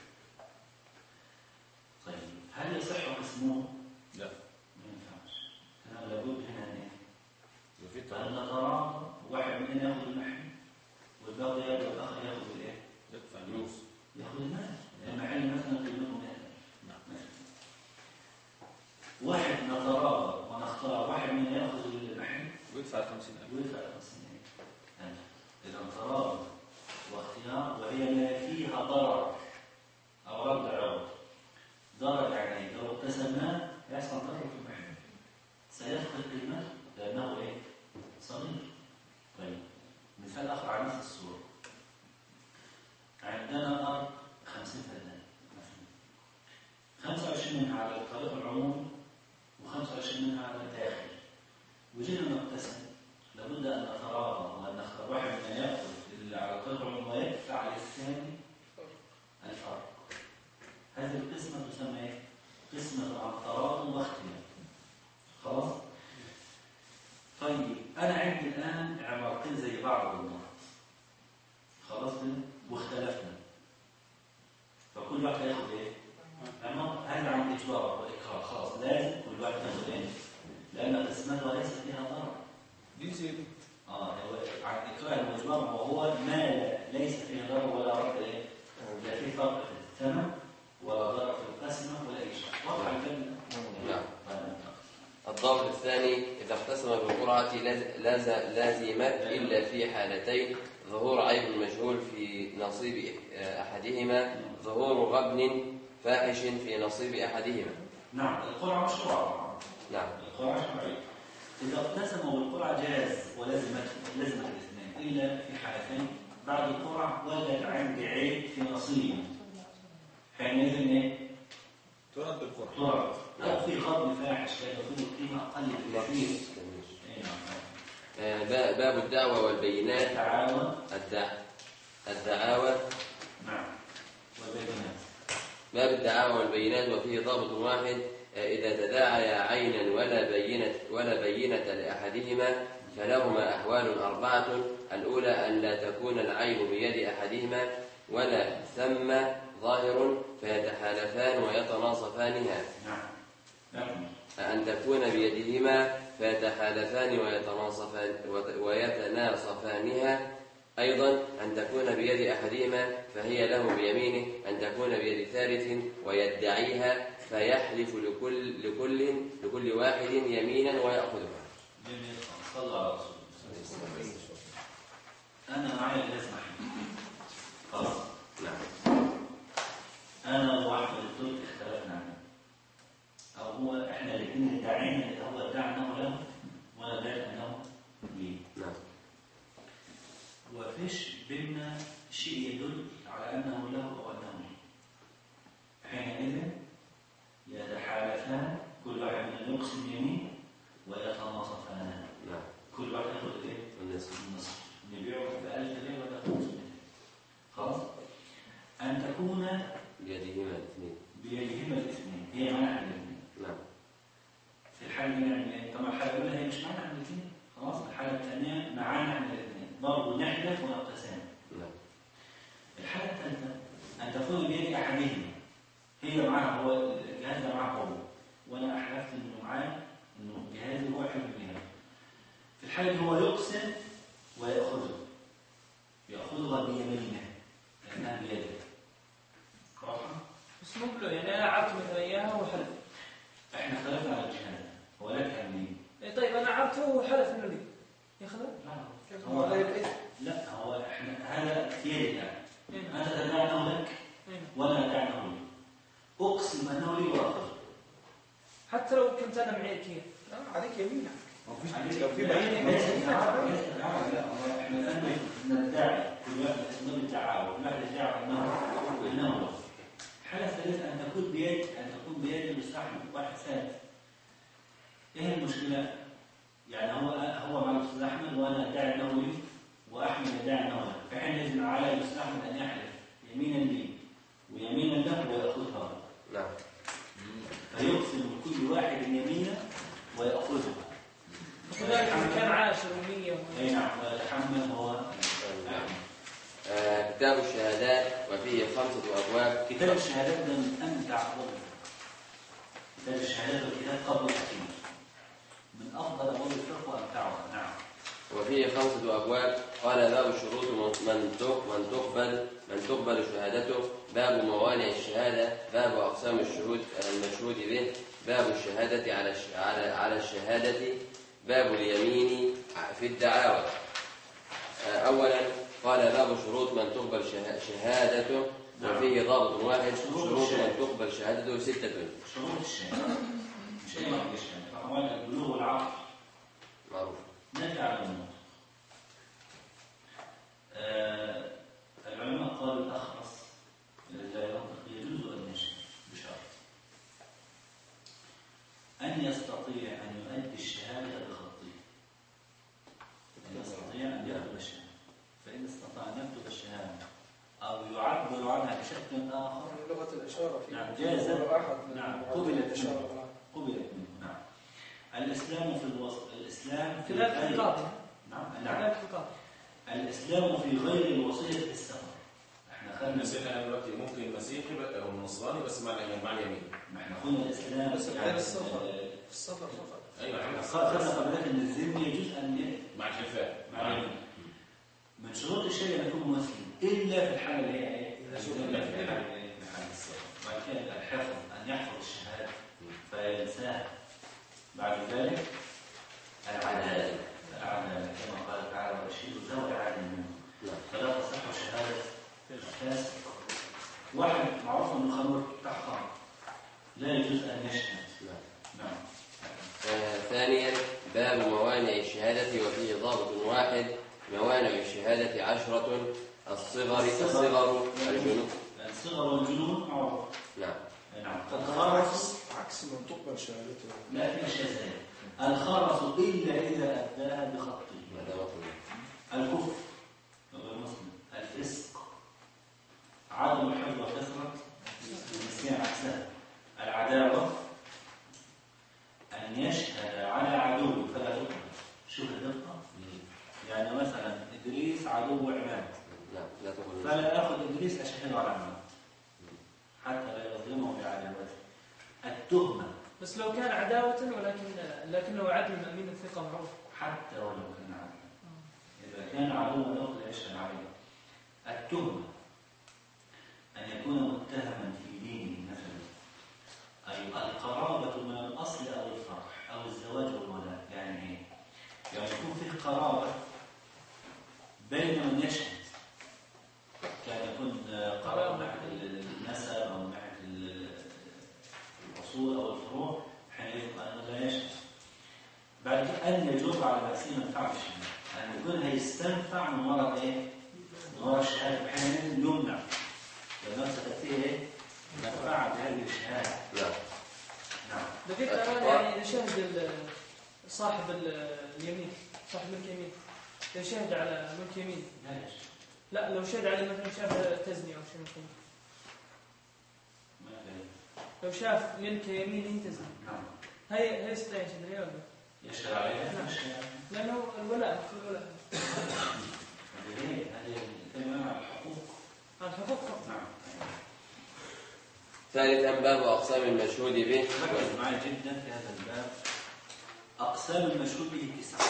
طيب هل يصح قسمه؟ لا ما ينفعش. أنا لابد هنا أن في أن نتراضى واحد مننا يأخذ المحل والباقي يأخذ الآخر يأخذ الإيه؟ يدفع الفلوس يأخذ المال. المحل مثلا قيمته مئة. نعم. واحد نتراضى ونختار واحد مننا يأخذ المحل ويدفع خمسين ألف ويدفع خمسين ألف. إذا تراضى واختيار وهي ما فيها ضرر أو رد عوض. ضرر يعني لو ابتسمناه يحصل ضرر في المحل سيفقد قيمته لأنه إيه؟ صغير. طيب مثال آخر على نفس الصورة. عندنا أرض خمسين فدان مثلا خمسة وعشرين منها على الطريق العمومي وخمسة وعشرين منها على الداخل وجينا نقتسم لابد أن نتراضى وأن نختار واحد من يأخذ اللي على الطريق العمومي ويدفع للثاني الفرق. هذه القسمة تسمى إيه؟ قسمة عن تراض واختيار. خلاص؟ طيب أنا عندي الآن عمارتين زي بعض والله. خلاص كده؟ واختلفنا. فكل واحد ياخد إيه؟ عمارة. هذا عن إجبار وإكراه. خلاص لازم كل واحد ياخد إيه؟ لأن قسمتها ليس فيها ضرر. دي زيادة. آه هو عن إكراه وإجبار وهو ما ليس فيه ضرر ولا رد إيه؟ لا فيه فرق في الثمن ولا ضرر في القسمة ولا أي شيء. واضح الكلام؟ نعم. الضابط الثاني إذا اقتسم بالقرعة لاز- لازمت إلا في حالتين: ظهور عيب مجهول في نصيب أحدهما، ظهور غبن فاحش في نصيب أحدهما. نعم. القرعة مشروعة. نعم. القرعة شرعية. إذا اقتسموا بالقرعة جاز ولازمت لازمت الاثنين إلا في حالتين: بعد القرعة وجد عندي عيب في نصيبي حينئذ إيه؟ ترد بالقرعة. ترد. أو في قبل فاحش فيكون القيمة أقل بكثير. إيه نعم. آه، با- باب الدعوة والبينات. التعاون. الدع... الدعاوى. نعم. والبينات. باب الدعاوى والبينات وفيه ضابط واحد: آه، إذا تداعيا عينا ولا بينة ولا بينة لأحدهما فلهما أحوال أربعة: الأولى أن لا تكون العين بيد أحدهما ولا ثم ظاهر فيتحالفان ويتناصفانها. نعم. نعم. أن تكون بيدهما فيتحالفان ويتناصفان ويتناصفانها. أيضا أن تكون بيد أحدهما فهي له بيمينه، أن تكون بيد ثالث ويدعيها فيحلف لكل لكل لكل واحد يمينا ويأخذها. جميل. صلى على رسول الله. أنا معي الناس معي. خلاص. نعم. أنا وأحمد الترك اختلفنا عنه. أو هو إحنا الاثنين ادعينا، هو ادعى أنه له وأنا ادعيت أنه لي. نعم. وفيش بيننا شيء يدل على أنه له أو أنه لي. حينئذ يتحالفان، كل واحد منهم يقسم يمين ويتناصفان. نعم. كل واحد ياخذ ايه؟ النصف. النصف. نبيعه بألف ليه ولا خمسمائة. خلاص؟ أن تكون بيدهما الاثنين. بيدهما الاثنين، هي معنى الاثنين. نعم. في الحالة دي نعمل ايه؟ طبعا الحالة الأولى هي مش معنى عن الاثنين. خلاص؟ الحالة الثانية معانا عن الاثنين. برضه نحلف ونقتسم. نعم. الحالة الثالثة أن تكون بيد أحدهما. هي معها هو الجهاز ده معه هو. وأنا أحلفت إنه معاه إنه جهازي هو حلم بها. في الحالة دي هو يقسم ويأخذه. يأخذها بيمينه لأنها بيده. واضحة؟ بس مو بلو يعني انا عرفت مثلا اياها وحلف. احنا اختلفنا على الجهاز. هو لك يمين. إيه طيب انا عرفته وحلف انه لي. ياخذها؟ لا هو لا هو احنا هذا في يدك. انت تدعي انه لك ولا تدعي انه لي. اقسم انه لي واخذ. حتى لو كنت انا معي كيف؟ لا عليك يمينك. لو في بعيد لا هو احنا الان ندعي كل واحد اسمه التعاون، كل واحد يدعي انه انه له. الحالة الثالثة أن تكون بيد أن تكون بيد المستحمل واحد ثالث. إيه المشكلة؟ يعني هو هو مع المستحمل وأنا أدعي أنه لي وأحمد يدعي أنه له، فحينئذ على المستحمل أن يحلف يمينا لي ويمينا له ويأخذها. نعم. فيقسم كل واحد يمينا ويأخذها. وكذلك كان عاشر ومية. أي نعم. ويتحمل هو آه كتاب الشهادات وفيه خمسة أبواب. كتاب الشهادات ده من أمتع أبواب. كتاب الشهادات والكتاب قبل الحكيم من أفضل أبواب الفقه وأمتعها. نعم. وفيه خمسة أبواب. قال باب شروط من من تقبل من تقبل شهادته، باب موانع الشهادة، باب أقسام الشهود المشهود به، باب الشهادة على على على الشهادة، باب اليمين في الدعاوى. أولا قال باب شروط من تقبل شهادته، وفيه ضابط واحد. شروط من تقبل شهادته ستة. شروط الشهادة مش أي واحد يشهد. رقم واحد البلوغ والعقل معروف. نرجع على النقطة. آه العلماء قالوا الأخرس لا ينطق يجوز أن يشهد بشرط أن يستطيع أن يؤدي الشهادة بخطه. أن يستطيع أن يكتب الشهادة. فإن استطاع أن يكتب الشهادة أو يعبر عنها بشكل آخر لغة الإشارة في نعم جاز. نعم قبلت منه. قبلت منه. نعم. الإسلام في الوسط. الإسلام في كذلك غير القاضي. نعم. كذلك القاضي. الإسلام في غير الوصية في السفر. احنا خدنا المسيح أنا دلوقتي ممكن المسيحي أو النصراني بس مع مع اليمين. ما احنا قلنا الإسلام بس يعني غير السفر. في السفر فقط. أيوة احنا خدنا قبلك إن الذمي يجوز أن مع الحلفاء مع اليمين. من شروط الشيء أن يكون مسلم إلا في الحالة اللي هي إيه؟ إذا شفنا في الحالة في حالة السفر. بعد كده الحفظ أن يحفظ الشهادة فينساها. بعد ذلك العدالة. العدالة كما قال تعالى والشهيد ذوي عدل منه. فلا تصح شهادة الفاسق. واحد معروف أنه خمر تحقق لا يجوز أن يشهد. نعم. آه ثانيا باب موانع الشهادة، وفيه ضابط واحد. موانع الشهادة عشرة. الصغر الصغر الجنون. الصغر والجنون معروف. نعم. نعم. الخرس عكس من تقبل شهادته. لا في شيء ثاني. الخرس إلا إذا أداها بخطه. هذا مطلوب. الكفر غير مسلم. الفسق عدم الحفظ وكثرة النسيان عكسها. العداوة أن يشهد على عدو فلا يقبل. شوف الدقة. يعني مثلا إدريس عدو عماد. نعم. لا تقول. فلا يأخذ إدريس أشهده على عماد حتى لا يظلمه بعداوته. التهمة بس لو كان عداوة ولكن لكنه عدل أمين الثقة معروف. حتى ولو كان عدوا. إذا كان عدوا يقضي يشهد عليه. التهمة أن يكون متهما في دينه مثلا، أي القرابة من الأصل أو الفرع أو الزواج والولاء. يعني إيه؟ يعني يكون فيه قرابة بين من يشهد، كان يكون قرابة من ناحية النسب أو من ناحية الأصول أو الفروع، حينئذ أنه لا يشهد. بعد كده أن يجر على نفسه منفعة الشهادة، أن يكون هيستنفع من وراء إيه؟ من وراء الشهادة، حينئذ يمنع. لو نفسك فيه إيه؟ منفعة بهذه الشهادة. نعم. نعم. بقيت أنا يعني إذا شهد صاحب اليمين، صاحب ملك يمين، إذا شهد على ملك يمين. ليش؟ لا لو شهد على مثلا شاف تزني أو شيء مثلا. ما في. لو شاف ملك يمين ينتزن. نعم. هي هي ستة يشهد عليها ولا؟ يشهد عليها؟ نعم. لأنه الولاء في الولاء. هذه هذه الكلمة على الحقوق. على الحقوق فقط. نعم. ثالثا باب أقسام المشهود به. ركز معي جدا في هذا الباب. أقسام المشهود به تسعة.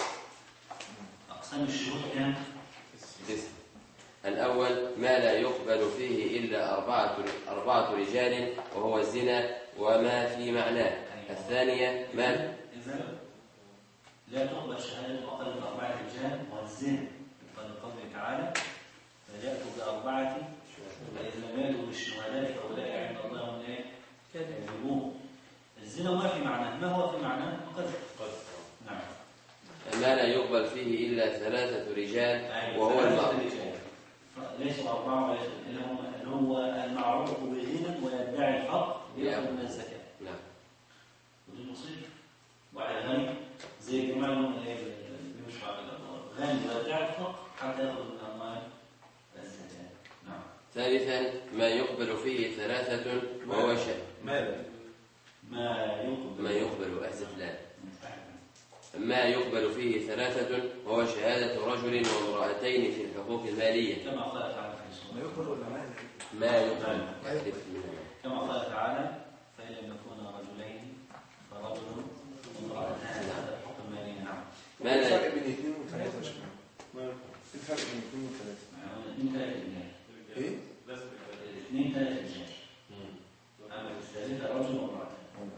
أقسام الشهود كم؟ تسعة. الأول ما لا يقبل فيه إلا أربعة أربعة رجال وهو الزنا وما في معناه. الثانية ما إذا لا تقبل شهادة أقل من أربعة رجال والزنا، قال قوله تعالى فليأتوا بأربعة فإذا لم يأتوا بالشهادات فأولئك عند الله هم إيه؟ كاذبون. الزنا وما في معناه، ما هو في معناه؟ قذف. نعم. ما لا يقبل فيه إلا ثلاثة رجال وهو المعروف. ليسوا أربعة وليسوا إلا هم هو المعروف بغنى ويدعي الحق يأخذ من الزكاة. نعم. ودي مصيبة. واحد غني زي جماعة اللي بيمشوا على الأرض، غني ويدعي الحق حتى يأخذ من أموال الزكاة. نعم. ثالثا ما يقبل فيه ثلاثة وهو شهادة. ماذا؟ ما يقبل ما يقبل أحسن لا. ما يقبل فيه ثلاثة وهو شهادة رجل وامرأتين في الحقوق المالية. كما قال تعالى في السورة. ما يقبل ولا ما ما يقبل. كما قال تعالى فإن لم يكونا رجلين فرجل وامرأتان هذا الحقوق المالية. نعم. ما لا الفرق بين اثنين وثلاثة يا شباب؟ الفرق بين اثنين وثلاثة؟ اثنين ثلاثة رجال. ايه؟ اثنين ثلاثة رجال. أما الثالثة رجل وامرأتان.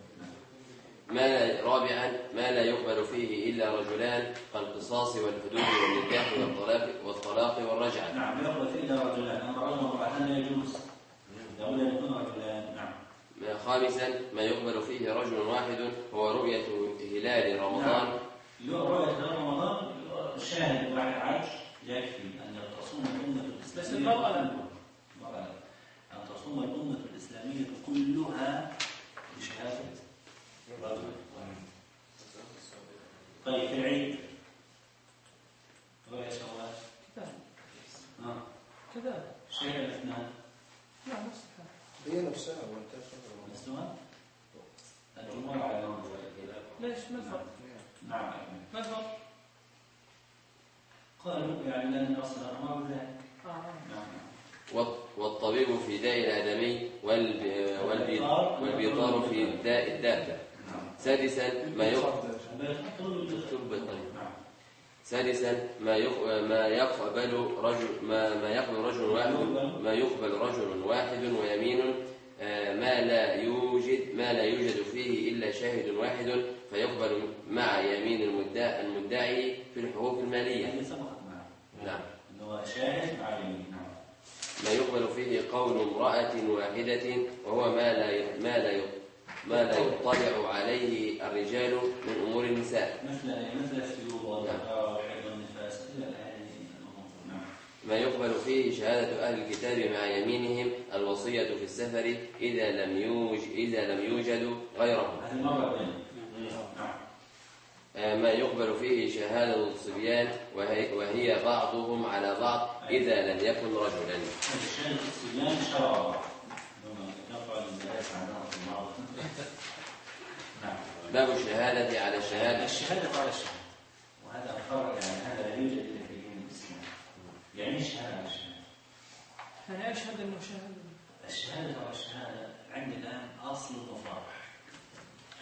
ما لا رابعا ما لا يقبل فيه إلا رجلان كالقصاص والحدود والنكاح والطلاق والطلاق والرجعة. نعم يقبل فيه إلا رجلان، أما رجل وامرأتان لا يجوز. لابد أن يكون رجلان. نعم. خامسا ما يقبل فيه رجل واحد هو رؤية هلال رمضان. نعم. رؤية هلال رمضان شاهد واحد عاج يكفي أن تصوم الأمة الإسلامية. بس المرأة لا. المرأة أن تصوم الأمة الإسلامية كلها بشهادة رجل. طيب في العيد رؤية شوال كذلك. آه. كذلك. شهد الاثنان. لا نفس الحال. هي نفسها وانت السؤال الجمهور على الأمر. ليش ما الفرق؟ نعم. ما الفرق؟ قالوا يعني لأن أصل الأمر ذلك. آه. نعم. والطبيب في داء الآدمي والبيطار في داء الدابة. سادسا ما يقبل سادسا ما ما يقبل رجل ما ما يقبل رجل واحد ما يقبل رجل واحد ويمين ما لا يوجد ما لا يوجد فيه إلا شاهد واحد فيقبل مع يمين المدعي المدعي في الحقوق المالية. هي سبقت معه. نعم. إنه شاهد مع يمين. نعم. ما يقبل فيه قول امرأة واحدة وهو ما لا ما لا ما لا يطلع عليه الرجال من أمور النساء. مثل مثل السيوف والبقاء والحيض والنفاس إلى هذه الأمور. نعم. ما يقبل فيه شهادة أهل الكتاب مع يمينهم الوصية في السفر إذا لم يوج إذا لم يوجد غيرهم. هذه مرة بين. نعم. ما يقبل فيه شهادة الصبيان وهي, وهي بعضهم على بعض إذا لم يكن رجلا. شهادة الصبيان شرع. نفعل الناس عنها في المعروف. نعم. باب الشهادة على الشهادة. الشهادة على الشهادة. وهذا فرق يعني هذا لا يوجد إلا في دين الإسلام. يعني الشهادة على الشهادة. يعني أشهد أنه شهادة. الشهادة على الشهادة عندنا أصل المفارح.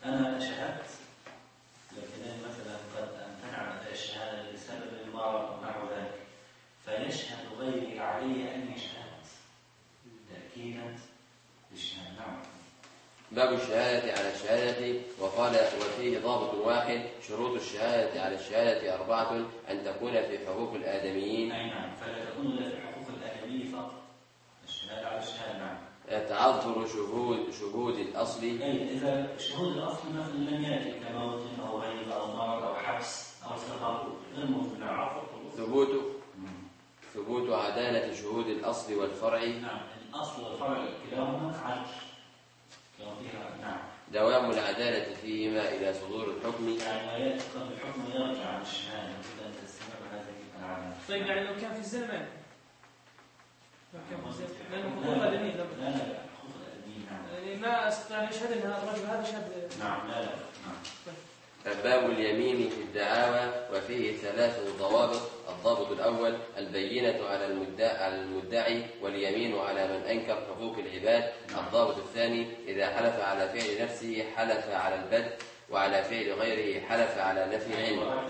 أنا شهدت، لكن أنا مثلا قد أمتنع الشهادة لسبب المرض أو نحو ذلك، فيشهد غيري علي أني شهدت تأكيدا للشهادة. نعم. باب الشهادة على الشهادة. وقال وفيه ضابط واحد. شروط الشهادة على الشهادة أربعة: أن تكون في حقوق الآدميين. أي نعم، فلا تكون إلا في حقوق الآدمي فقط. الشهادة على الشهادة. نعم. تعذر شهود شهود الأصل. أي إذا شهود الأصل مثلا لم يأتي كموت أو غيب أو مرض أو حبس أو سفر غير موجود. نعم. ثبوت ثبوت عدالة شهود الأصل والفرع. نعم. الأصل والفرع كلاهما عدل. نعم. دوام العدالة فيهما إلى صدور الحكم. يعني ما يأتي قبل الحكم يرجع عن الشهادة إذا تستمر هذه العدالة. طيب يعني لو كان في الزمان لو كان في الزمان لأنه حقوق الآدميين. لا لا لا حقوق الآدميين. نعم. يعني ما أستطيع أن أشهد أن هذا الرجل هذا شهد. نعم. لا لا. نعم. باب اليمين في الدعاوى. وفيه ثلاث ضوابط. الضابط الأول: البينة على المدعي, على المدعي واليمين على من أنكر حقوق العباد. الضابط الثاني: إذا حلف على فعل نفسه حلف على البدء، وعلى فعل غيره حلف على نفي العلم.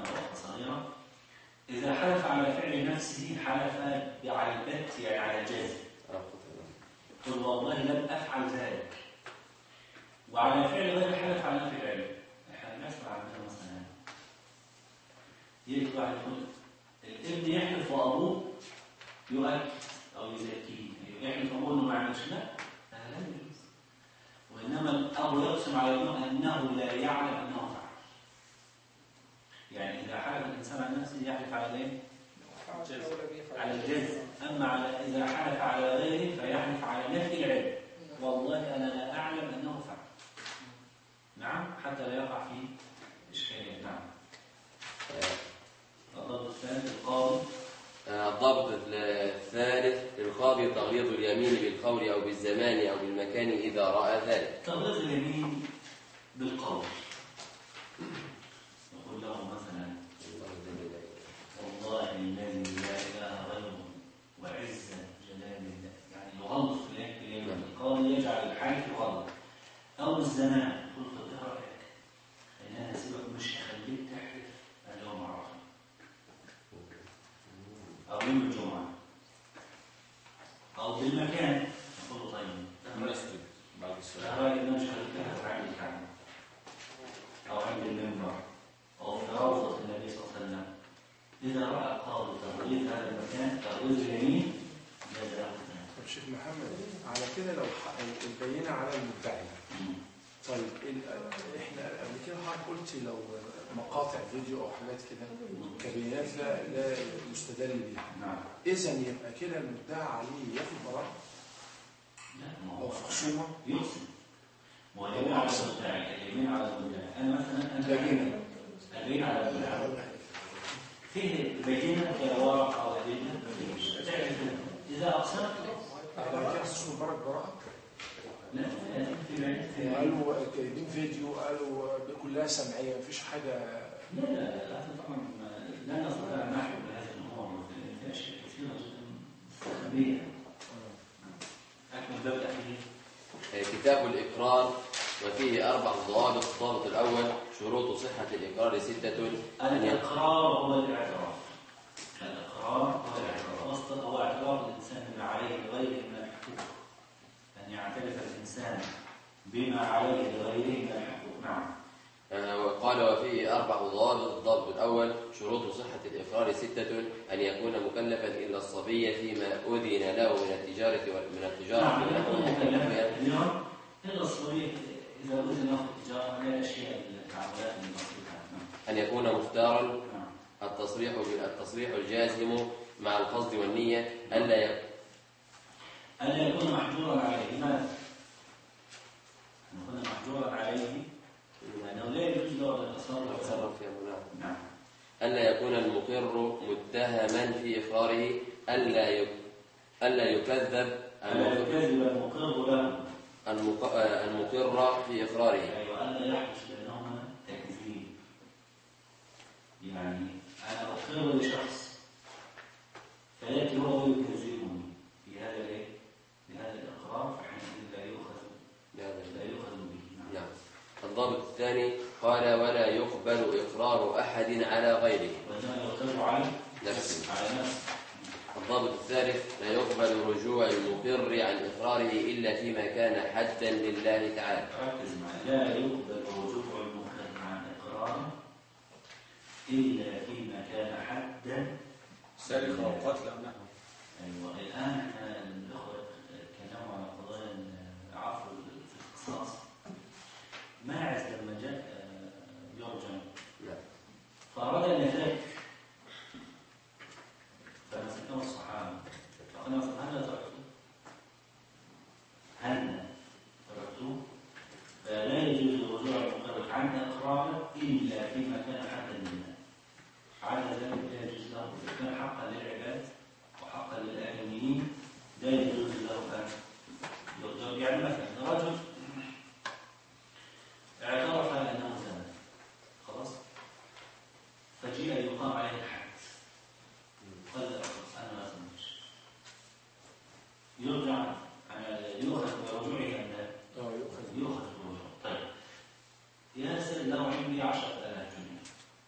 إذا حلف على فعل نفسه حلف على البت يعني على الجزم. قل والله لم أفعل ذلك. وعلى فعل غيره حلف على نفي العلم. احنا نسمع عندنا مثلا يجي واحد يقول الابن يحلف وأبوه يؤكد أو يزكيه، يحلف أبوه إنه ما يعملش. لا، هذا لا يجوز. وإنما الأب يقسم على ابنه أنه لا يعلم أنه فعل. يعني إذا حلف الإنسان على نفسه يحلف على إيه؟ على الجزم. أما على إذا حلف على غيره فيحلف على نفي العلم. والله أنا لا أعلم أنه فعل. نعم، حتى لا يقع في إشكالية. نعم. الضابط الثالث القاضي. الضابط الثالث: للقاضي تغليظ اليمين بالقول أو بالزمان أو بالمكان إذا رأى ذلك. تغليظ اليمين بالقول. يقول له مثلا والله الذي لا إله غيره وعز جلال الله، يعني يغلظ في اليمين. القاضي يجعل الحالف يغلظ. أو الزمان، يقول طب إيه رأيك؟ إن أنا سيبك مش هخليك تحلف اليوم عرفة أو يوم الجمعة أو بالمكان. يقول له طيب المسجد بعد الصلاة. إيه رأيك إن أنا مش هخليك تحلف عند الكعبة أو عند المنبر أو في روضة النبي صلى الله عليه وسلم؟ إذا رأى القاضي تغليظ هذا المكان تغليظ اليمين جزاء. طب شيخ محمد، على كده لو البينة على المدعي، طيب احنا قبل كده حضرتك قلت لو مقاطع فيديو او حاجات كده كبينات لا لا يستدل بيها. نعم. اذا يبقى كده المدعى عليه ياخد براءه؟ لا، او في خصومه يقسم. واليمين على المدعي، اليمين على المدعي. انا مثلا انا بينه اليمين على المدعي فيه بينه كورق او ادله. اذا اقسمت بعد كده خصوم برك براءه. لا، في قالوا جايبين فيديو، قالوا كلها سمعيه مفيش حاجه. لا لا لا طبعا لا نستطيع ان نحكم بهذه الامور في اشياء كثيره جدا خبيئه. اكمل الباب الاخير كتاب الإقرار. وفيه أربع ضوابط. الضابط الأول: شروط صحة الإقرار ستة. الإقرار هو الاعتراف. الإقرار هو الاعتراف. أصلا هو اعتراف الإنسان بما عليه لغيره من الحقوق. أن يعترف الإنسان بما عليه لغيره من الحقوق. نعم. وقال وفيه أربع ضوابط. الضابط الأول: شروط صحة الإقرار ستة. أن يكون مكلفا إلا الصبي فيما أذن له من التجارة من التجارة نعم. اليوم إلا الصبي إذا أذن له التجارة لا أشياء التعاملات المصروفة. أن يكون مختارا. التصريح التصريح الجازم مع القصد والنية. ألا يكون ألا يكون محجورا عليه. لماذا؟ أن يكون محجورا عليه لأنه لا يجوز له أن يتصرف في أمره. نعم. ألا يكون المقر متهما في إقراره. ألا يك... ألا يكذب ألا يكذب المقر له. المق... المقر في إقراره. أيوة. ألا يحدث بينهما تكذيب. يعني أنا أقر لشخص فيأتي هو ويكذبني في هذا الإيه؟ بهذا الإقرار، فحينئذ لا يؤخذ لا يؤخذ به. نعم. الضابط الثالث لا يقبل رجوع المقر عن إقراره إلا فيما كان حدا لله تعالى. ركز معي، لا يقبل رجوع المقر عن إقراره إلا فيما كان حدا سرقة أو قتل أو نحو. أيوة. الآن الأخوة تكلموا عن قضايا العفو في الاختصاص. ماعز لما جاء يرجم فأراد أن يفاك فمسكه الصحابة فقال هل تركتوه؟ هل تركتوه؟ فلا يجوز الرجوع المقرر عن إقراره إلا فيما كان حقا لله. على ذلك لا يجوز له إذا كان حقا للعباد وحقا للآدميين لا يجوز له أن يرجع. يعني مثلا رجل اعترف أنه زنى خلاص فجيء يقام عليه الحد قال أنا ما زنيتش يرجع يؤخذ برجوعه أم لا؟ يؤخذ يؤخذ برجوعه. طيب ياسر له عندي عشرة آلاف جنيه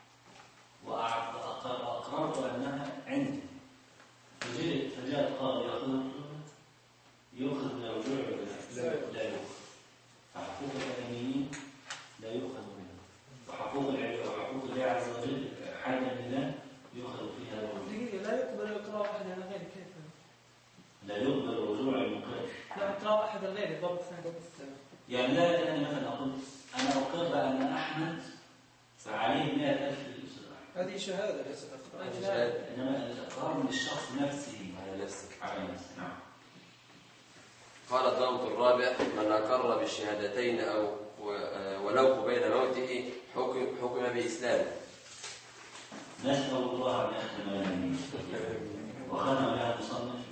وأقررت أنها عندي فجاء فجاء القاضي يأخذها يؤخذ برجوعه لا لا يؤخذ. فحقوق الآدميين لا يؤخذ منها وحقوق العباد وحقوق الله عز وجل حاجة لله يؤخذ فيها الرجوع. لا يقبل إقرار أحد على غيره. كيف؟ لا يقبل رجوع المقر. لا إقرار أحد على غيره. ضرب ثاني. يعني لا أنا مثلا أقول أنا أقر أن أحمد عليه مئة ألف للإصلاح. هذه شهادة ليست إقرار. شهادة. إنما الإقرار من الشخص نفسه على نفسك. على نفسه. نعم. قال الضابط الرابع من أقر بالشهادتين أو ولو قبيل موته حكم حكم بإسلامه. نسأل الله أن يختم لنا وختم بها المصنف